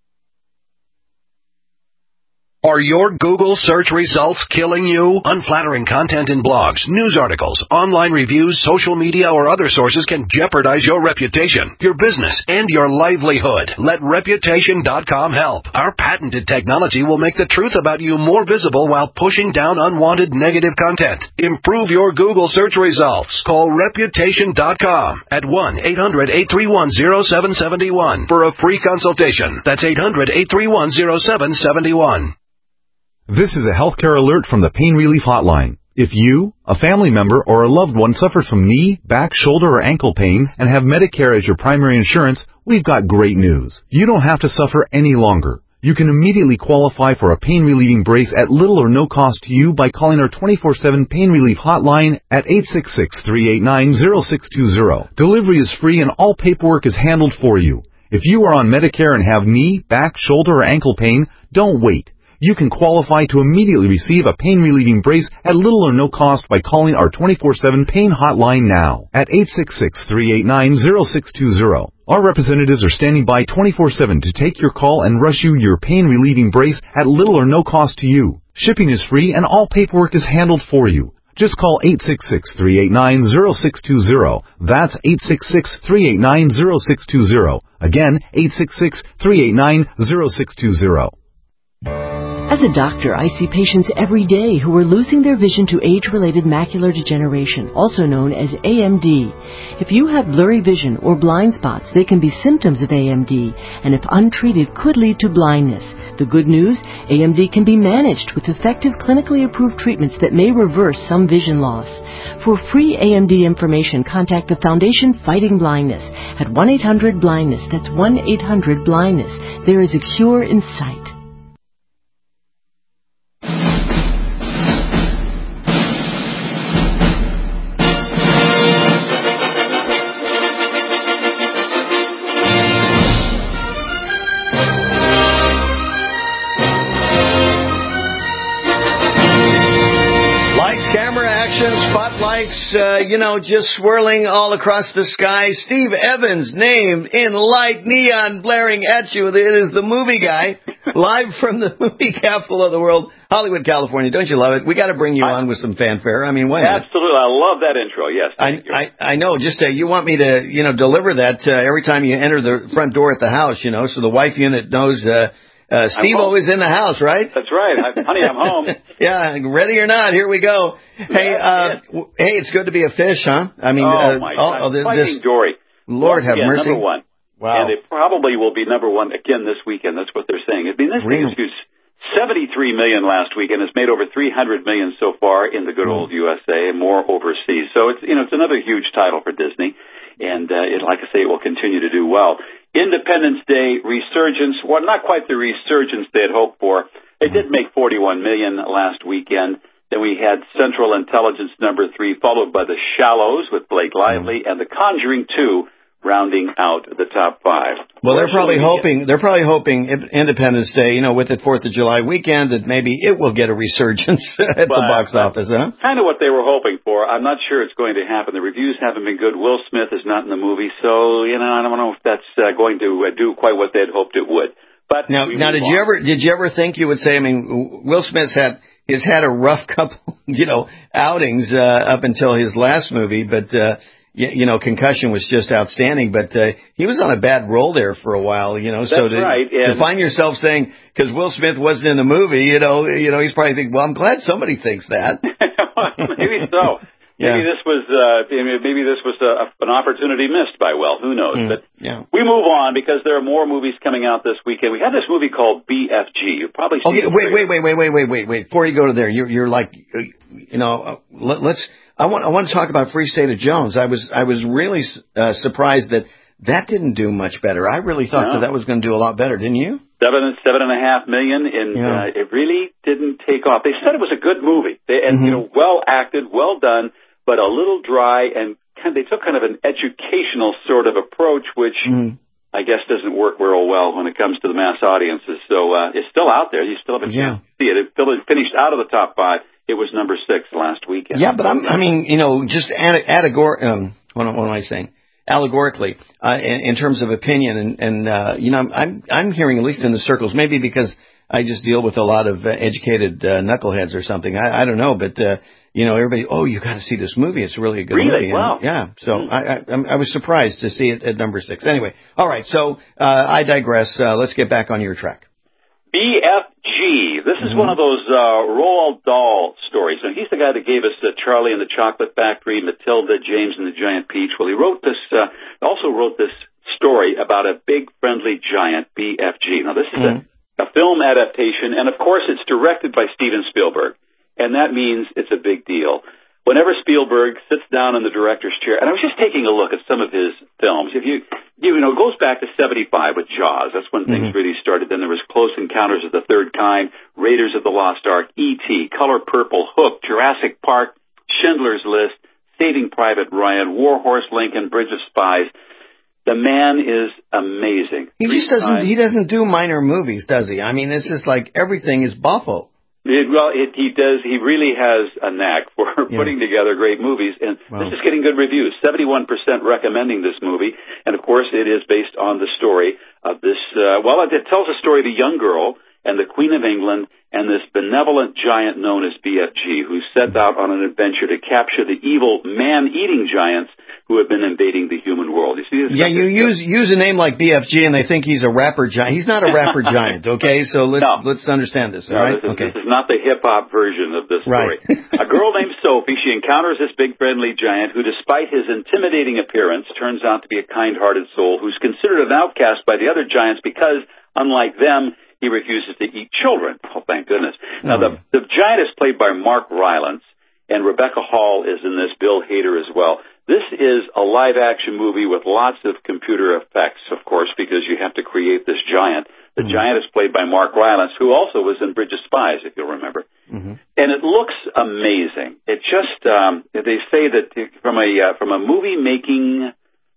Are your Google search results killing you? Unflattering content in blogs, news articles, online reviews, social media, or other sources can jeopardize your reputation, your business, and your livelihood. Let reputation dot com help. Our patented technology will make the truth about you more visible while pushing down unwanted negative content. Improve your Google search results. Call reputation dot com at one eight hundred, eight three one, oh seven seven one for a free consultation. That's eight hundred, eight three one, oh seven seven one. This is a healthcare alert from the Pain Relief Hotline. If you, a family member, or a loved one suffers from knee, back, shoulder, or ankle pain and have Medicare as your primary insurance, we've got great news. You don't have to suffer any longer. You can immediately qualify for a pain-relieving brace at little or no cost to you by calling our twenty-four seven Pain Relief Hotline at eight six six, three eight nine, zero six two zero. Delivery is free and all paperwork is handled for you. If you are on Medicare and have knee, back, shoulder, or ankle pain, don't wait. You can qualify to immediately receive a pain-relieving brace at little or no cost by calling our twenty-four seven Pain Hotline now at eight six six, three eight nine, zero six two zero. Our representatives are standing by twenty-four seven to take your call and rush you your pain-relieving brace at little or no cost to you. Shipping is free and all paperwork is handled for you. Just call eight six six, three eight nine, zero six two zero. That's eight six six, three eight nine, zero six two zero. Again, eight six six, three eight nine, zero six two zero. As a doctor, I see patients every day who are losing their vision to age-related macular degeneration, also known as A M D. If you have blurry vision or blind spots, they can be symptoms of A M D, and if untreated, could lead to blindness. The good news, A M D can be managed with effective clinically approved treatments that may reverse some vision loss. For free A M D information, contact the Foundation Fighting Blindness at one eight hundred blindness. That's one eight hundred blindness. There is a cure in sight. Spotlights, uh, you know, just swirling all across the sky. Steve Evans, name in light neon blaring at you. It is the movie guy, live from the movie capital of the world, Hollywood, California. Don't you love it? We got to bring you on with some fanfare. I mean, why not? Absolutely. I love that intro. Yes. Thank I, you. I I know. Just uh, you want me to, you know, deliver that uh, every time you enter the front door at the house, you know, so the wife unit knows. Uh, Uh, Steve always in the house, right? That's right. I, honey, I'm home. Yeah, ready or not, here we go. Hey, uh, w- hey, it's good to be a fish, huh? I mean, oh, uh, my oh, God. Oh, this, Fighting Dory. Lord Once have again, mercy. Number one. Wow. And it probably will be number one again this weekend. That's what they're saying. I mean, this thing has used seventy-three million dollars last week and has made over three hundred million dollars so far in the good old U S A and more overseas. So it's, you know, it's another huge title for Disney. And, uh, it, like I say, it will continue to do well. Independence Day resurgence, well, not quite the resurgence they had hoped for. It did make forty-one million dollars last weekend. Then we had Central Intelligence number three, followed by The Shallows with Blake Lively, and The Conjuring two, rounding out the top five. Well, they're probably hoping, they're probably hoping Independence Day, you know, with the fourth of July weekend, that maybe it will get a resurgence at but, the box office, huh? Kind of what they were hoping for. I'm not sure it's going to happen. The reviews haven't been good. Will Smith is not in the movie, so, you know, I don't know if that's uh, going to uh, do quite what they'd hoped it would. But now, now, did on. you ever, did you ever think you would say, I mean, Will Smith's had, he's had a rough couple, you know, outings, uh, up until his last movie, but, uh, you, you know, Concussion was just outstanding, but, uh, he was on a bad roll there for a while, you know, That's so to, right. to find yourself saying, cause Will Smith wasn't in the movie, you know, you know, he's probably thinking, well, I'm glad somebody thinks that. Maybe so. Yeah. Maybe this was uh, maybe this was a, an opportunity missed by Will. Who knows? Mm, but yeah. we move on because there are more movies coming out this weekend. We had this movie called B F G. You've probably seen Okay, it. wait, wait, wait, wait, wait, wait, wait, wait. Before you go to there, you're you're like, you know, let, let's. I want I want to talk about Free State of Jones. I was I was really uh, surprised that that didn't do much better. I really thought No. that that was going to do a lot better, didn't you? Seven seven and a half million, and Yeah. uh, it really didn't take off. They said it was a good movie, they, and Mhm. you know, well acted, well done, but a little dry, and kind of, they took kind of an educational sort of approach, which Mm. I guess doesn't work real well when it comes to the mass audiences. So uh, it's still out there. You still have a chance to see it. It still- it finished out of the top five. It was number six last weekend. Yeah, but I'm, I mean, you know, just ad, adagor, um, what, what am I saying? Allegorically, uh, in, in terms of opinion, and, and uh, you know, I'm, I'm I'm hearing, at least in the circles, maybe because I just deal with a lot of uh, educated uh, knuckleheads or something. I, I don't know, but uh, you know, everybody, oh, you got to see this movie. It's really a good Really? movie. Wow. And, yeah. So mm. I, I I'm- I was surprised to see it at number six. Anyway, all right. So uh, I digress. Uh, let's get back on your track. B F G. This is Mhm. one of those uh, Roald Dahl stories. And he's the guy that gave us uh, Charlie and the Chocolate Factory, Matilda, James and the Giant Peach. Well, he wrote this, uh, also wrote this story about a big friendly giant, B F G. Now, this is Mhm. a, a film adaptation, and of course, it's directed by Steven Spielberg. and that means it's a big deal. Whenever Spielberg sits down in the director's chair, and I was just taking a look at some of his films. If you, you know, it goes back to seventy-five with Jaws. That's when things mm-hmm. really started. Then there was Close Encounters of the Third Kind, Raiders of the Lost Ark, E T, Color Purple, Hook, Jurassic Park, Schindler's List, Saving Private Ryan, War Horse Lincoln, Bridge of Spies. The man is amazing. He just doesn't, he doesn't do minor movies, does he? I mean, it's just like everything is Buffalo. It, well, it, he does. He really has a knack for yeah. putting together great movies, and wow. this is getting good reviews. seventy-one percent recommending this movie, and of course, it is based on the story of this. Uh, well, it, it tells the story of a young girl and the Queen of England and this benevolent giant known as B F G, who set out on an adventure to capture the evil man-eating giants who have been invading the human world. You see this? Yeah, you use use a name like B F G, and they think he's a rapper giant. He's not a rapper giant, okay? So let's no. let's understand this, all no, right? This is, okay. This is not the hip-hop version of this story. Right. A girl named Sophie, she encounters this big friendly giant who, despite his intimidating appearance, turns out to be a kind-hearted soul who's considered an outcast by the other giants because, unlike them, he refuses to eat children. Oh, thank goodness. Now, the, the giant is played by Mark Rylance, and Rebecca Hall is in this, Bill Hader as well. This is a live-action movie with lots of computer effects, of course, because you have to create this giant. The mm-hmm. giant is played by Mark Rylance, who also was in Bridge of Spies, if you'll remember. Mm-hmm. And it looks amazing. It just, um, they say that from a uh, from a movie-making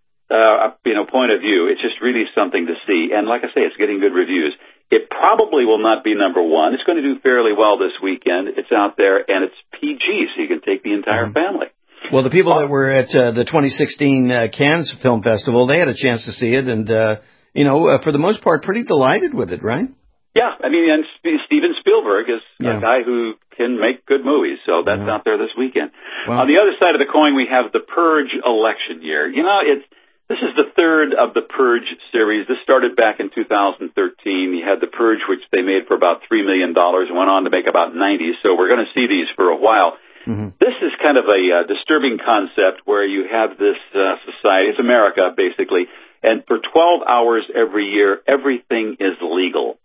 uh, you know point of view, it's just really something to see. And like I say, it's getting good reviews. It probably will not be number one. It's going to do fairly well this weekend. It's out there, and it's P G, so you can take the entire mm-hmm. family. Well, the people that were at uh, the twenty sixteen uh, Cannes Film Festival, they had a chance to see it, and, uh, you know, uh, for the most part, pretty delighted with it, right? Yeah, I mean, and Steven Spielberg is yeah. a guy who can make good movies, so that's yeah. out there this weekend. Wow. On the other side of the coin, we have the Purge election year. You know, it's this is the third of the Purge series. This started back in two thousand thirteen. You had the Purge, which they made for about three million dollars, and went on to make about ninety, so we're going to see these for a while. Mm-hmm. This is kind of a uh, disturbing concept where you have this uh, society, it's America basically, and for twelve hours every year, everything is legal.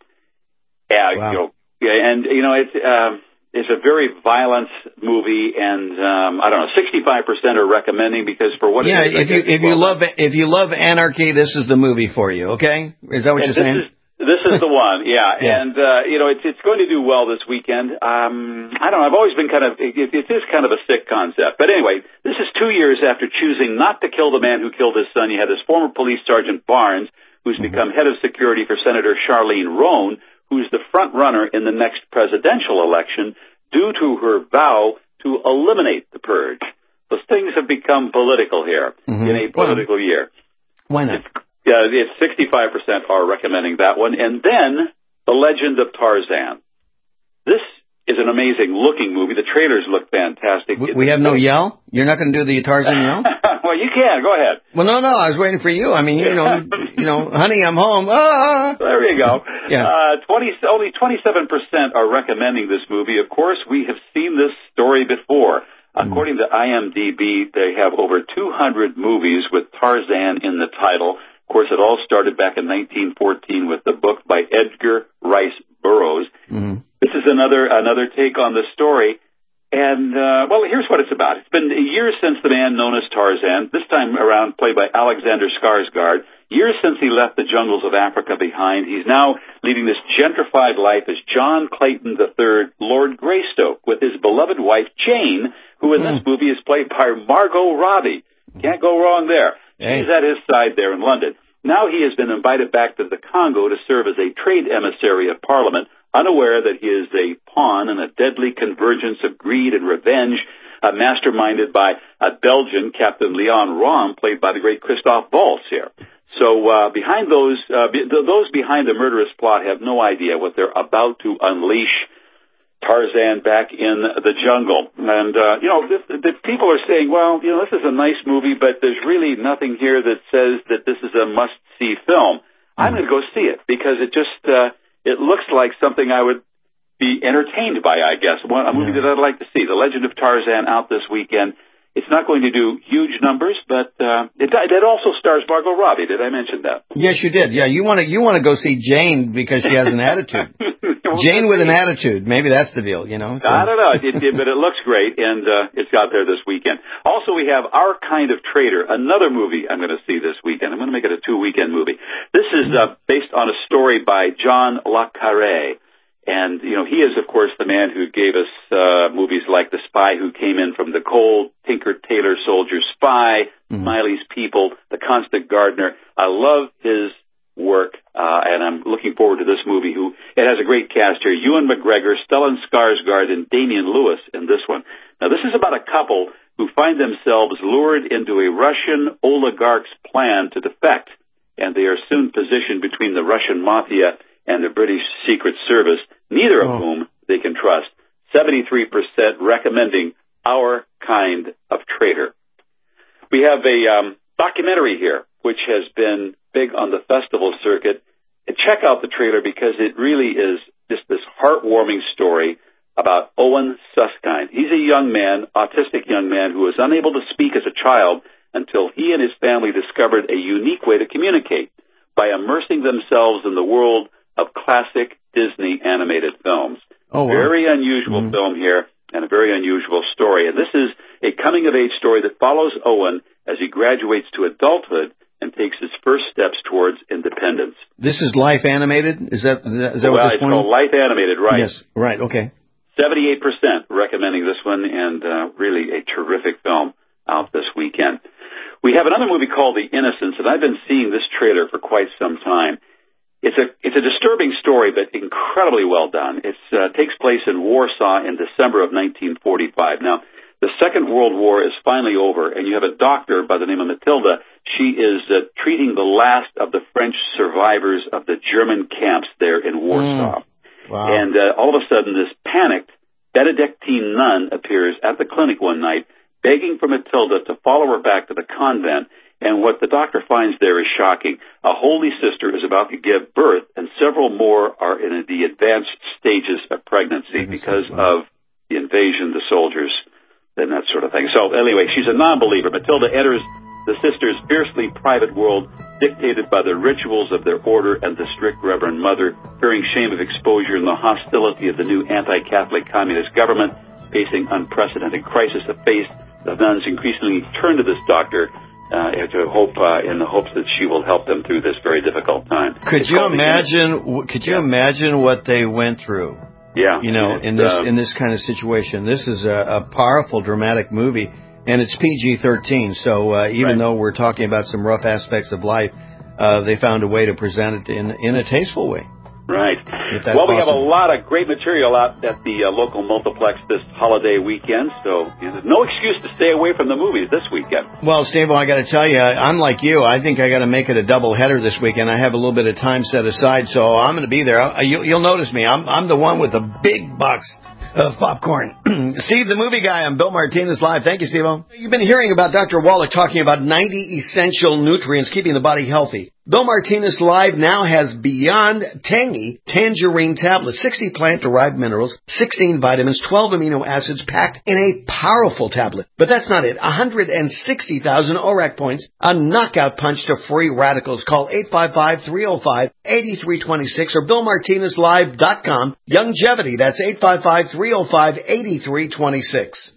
Yeah, wow. you know, and you know it's um, it's a very violent movie, and um, I don't know, sixty-five percent are recommending because for what yeah, it is, if you if you love if you love anarchy, this is the movie for you. Okay, is that what and you're saying? Is, This is the one, yeah. yeah. And, uh, you know, it's it's going to do well this weekend. Um, I don't know, I've always been kind of, it, it is kind of a sick concept. But anyway, this is two years after choosing not to kill the man who killed his son. You had this former police sergeant Barnes, who's mm-hmm. become head of security for Senator Charlene Roan, who's the front runner in the next presidential election due to her vow to eliminate the purge. Those things have become political here mm-hmm. in a political well, year. Why not? It's, Yeah, it's sixty-five percent are recommending that one. And then, The Legend of Tarzan. This is an amazing-looking movie. The trailers look fantastic. We, we have no yell? You're not going to do the Tarzan yell? Well, you can. Go ahead. Well, no, no. I was waiting for you. I mean, you know, you know, honey, I'm home. Ah! There you go. Yeah. Uh, twenty, only twenty-seven percent are recommending this movie. Of course, we have seen this story before. Mm. According to I M D B, they have over two hundred movies with Tarzan in the title. Of course, it all started back in nineteen fourteen with the book by Edgar Rice Burroughs. Mm-hmm. This is another another take on the story. And, uh, well, here's what it's about. It's been years since the man known as Tarzan, this time around played by Alexander Skarsgård, years since he left the jungles of Africa behind. He's now leading this gentrified life as John Clayton the third, Lord Greystoke, with his beloved wife, Jane, who in this movie is played by Margot Robbie. Can't go wrong there. Hey. He's at his side there in London. Now he has been invited back to the Congo to serve as a trade emissary of Parliament, unaware that he is a pawn in a deadly convergence of greed and revenge, uh, masterminded by a Belgian, Captain Leon Rom, played by the great Christoph Waltz here. So uh, behind those, uh, be, those behind the murderous plot have no idea what they're about to unleash. Tarzan back in the jungle. And, uh, you know, the, the people are saying, well, you know, this is a nice movie, but there's really nothing here that says that this is a must-see film. Mm-hmm. I'm going to go see it because it just, uh, it looks like something I would be entertained by, I guess. One, a movie yeah. that I'd like to see. The Legend of Tarzan out this weekend. It's not going to do huge numbers, but uh, it, it also stars Margot Robbie. Did I mention that? Yes, you did. Yeah, you want to you want to go see Jane because she has an attitude. well, Jane with an attitude. Maybe that's the deal, you know. So. I don't know, it, it, but it looks great, and uh, it's out there this weekend. Also, we have Our Kind of Traitor, another movie I'm going to see this weekend. I'm going to make it a two-weekend movie. This is uh, based on a story by John le Carré. And, you know, he is, of course, the man who gave us uh, movies like The Spy Who Came In From the Cold, Tinker, Tailor, Soldier, Spy, mm-hmm. Miley's People, The Constant Gardener. I love his work, uh, and I'm looking forward to this movie. Who It has a great cast here. Ewan McGregor, Stellan Skarsgård, and Damian Lewis in this one. Now, this is about a couple who find themselves lured into a Russian oligarch's plan to defect, and they are soon positioned between the Russian mafia and the British Secret Service, neither of oh. whom they can trust. seventy-three percent recommending Our Kind of Traitor. We have a um, documentary here, which has been big on the festival circuit. And check out the trailer because it really is just this heartwarming story about Owen Suskind. He's a young man, autistic young man, who was unable to speak as a child until he and his family discovered a unique way to communicate by immersing themselves in the world of classic Disney animated films. Oh, wow. Very unusual mm-hmm. film here and a very unusual story. And this is a coming-of-age story that follows Owen as he graduates to adulthood and takes his first steps towards independence. This is Life Animated? Is that, is that well, what this it's point? called Life Animated, right. Yes, right, okay. seventy-eight percent recommending this one, and uh, really a terrific film out this weekend. We have another movie called The Innocents, and I've been seeing this trailer for quite some time. It's a it's a disturbing story, but incredibly well done. It uh, takes place in Warsaw in December of nineteen forty-five. Now, the Second World War is finally over, and you have a doctor by the name of Matilda. She is uh, treating the last of the French survivors of the German camps there in Warsaw. Mm. Wow. And uh, all of a sudden, this panicked Benedictine nun appears at the clinic one night, begging for Matilda to follow her back to the convent. And what the doctor finds there is shocking. A holy sister is about to give birth, and several more are in the advanced stages of pregnancy because of the invasion, the soldiers, and that sort of thing. So anyway, she's a non-believer. Matilda enters the sisters' fiercely private world, dictated by the rituals of their order and the strict Reverend Mother, fearing shame of exposure and the hostility of the new anti-Catholic communist government, facing unprecedented crisis of faith. The nuns increasingly turn to this doctor Uh, to hope, uh, in the hopes that she will help them through this very difficult time. Could it's you imagine? Could you yeah. imagine what they went through? Yeah, you know, in this uh, in this kind of situation. This is a, a powerful, dramatic movie, and it's P G thirteen. So uh, even right. though we're talking about some rough aspects of life, uh, they found a way to present it in in a tasteful way. Right. Well, we have a lot of great material out at the uh, local multiplex this holiday weekend, so you know, there's no excuse to stay away from the movies this weekend. Well, Steve, I got to tell you, I'm like you. I think I got to make it a double header this weekend. I have a little bit of time set aside, so I'm going to be there. I, you, you'll notice me. I'm, I'm the one with the big box of popcorn. Steve, the movie guy. I'm Bill Martinez Live. Thank you, Steve. You've been hearing about Doctor Wallach talking about ninety essential nutrients keeping the body healthy. Bill Martinez Live now has Beyond Tangy Tangerine Tablets, sixty plant-derived minerals, sixteen vitamins, twelve amino acids packed in a powerful tablet. But that's not it. one hundred sixty thousand O R A C points, a knockout punch to free radicals. Call eight five five, three oh five, eight three two six or bill martinez live dot com. Longevity, that's eight five five, three oh five, eight three two six.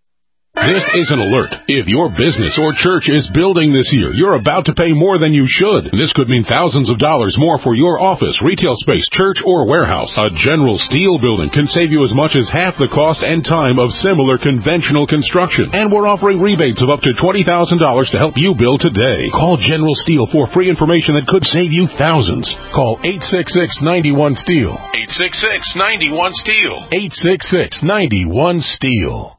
This is an alert. If your business or church is building this year, you're about to pay more than you should. This could mean thousands of dollars more for your office, retail space, church, or warehouse. A General Steel building can save you as much as half the cost and time of similar conventional construction. And we're offering rebates of up to twenty thousand dollars to help you build today. Call General Steel for free information that could save you thousands. Call eight six six, nine one, STEEL. eight six six, nine one, STEEL. eight six six, nine one, STEEL.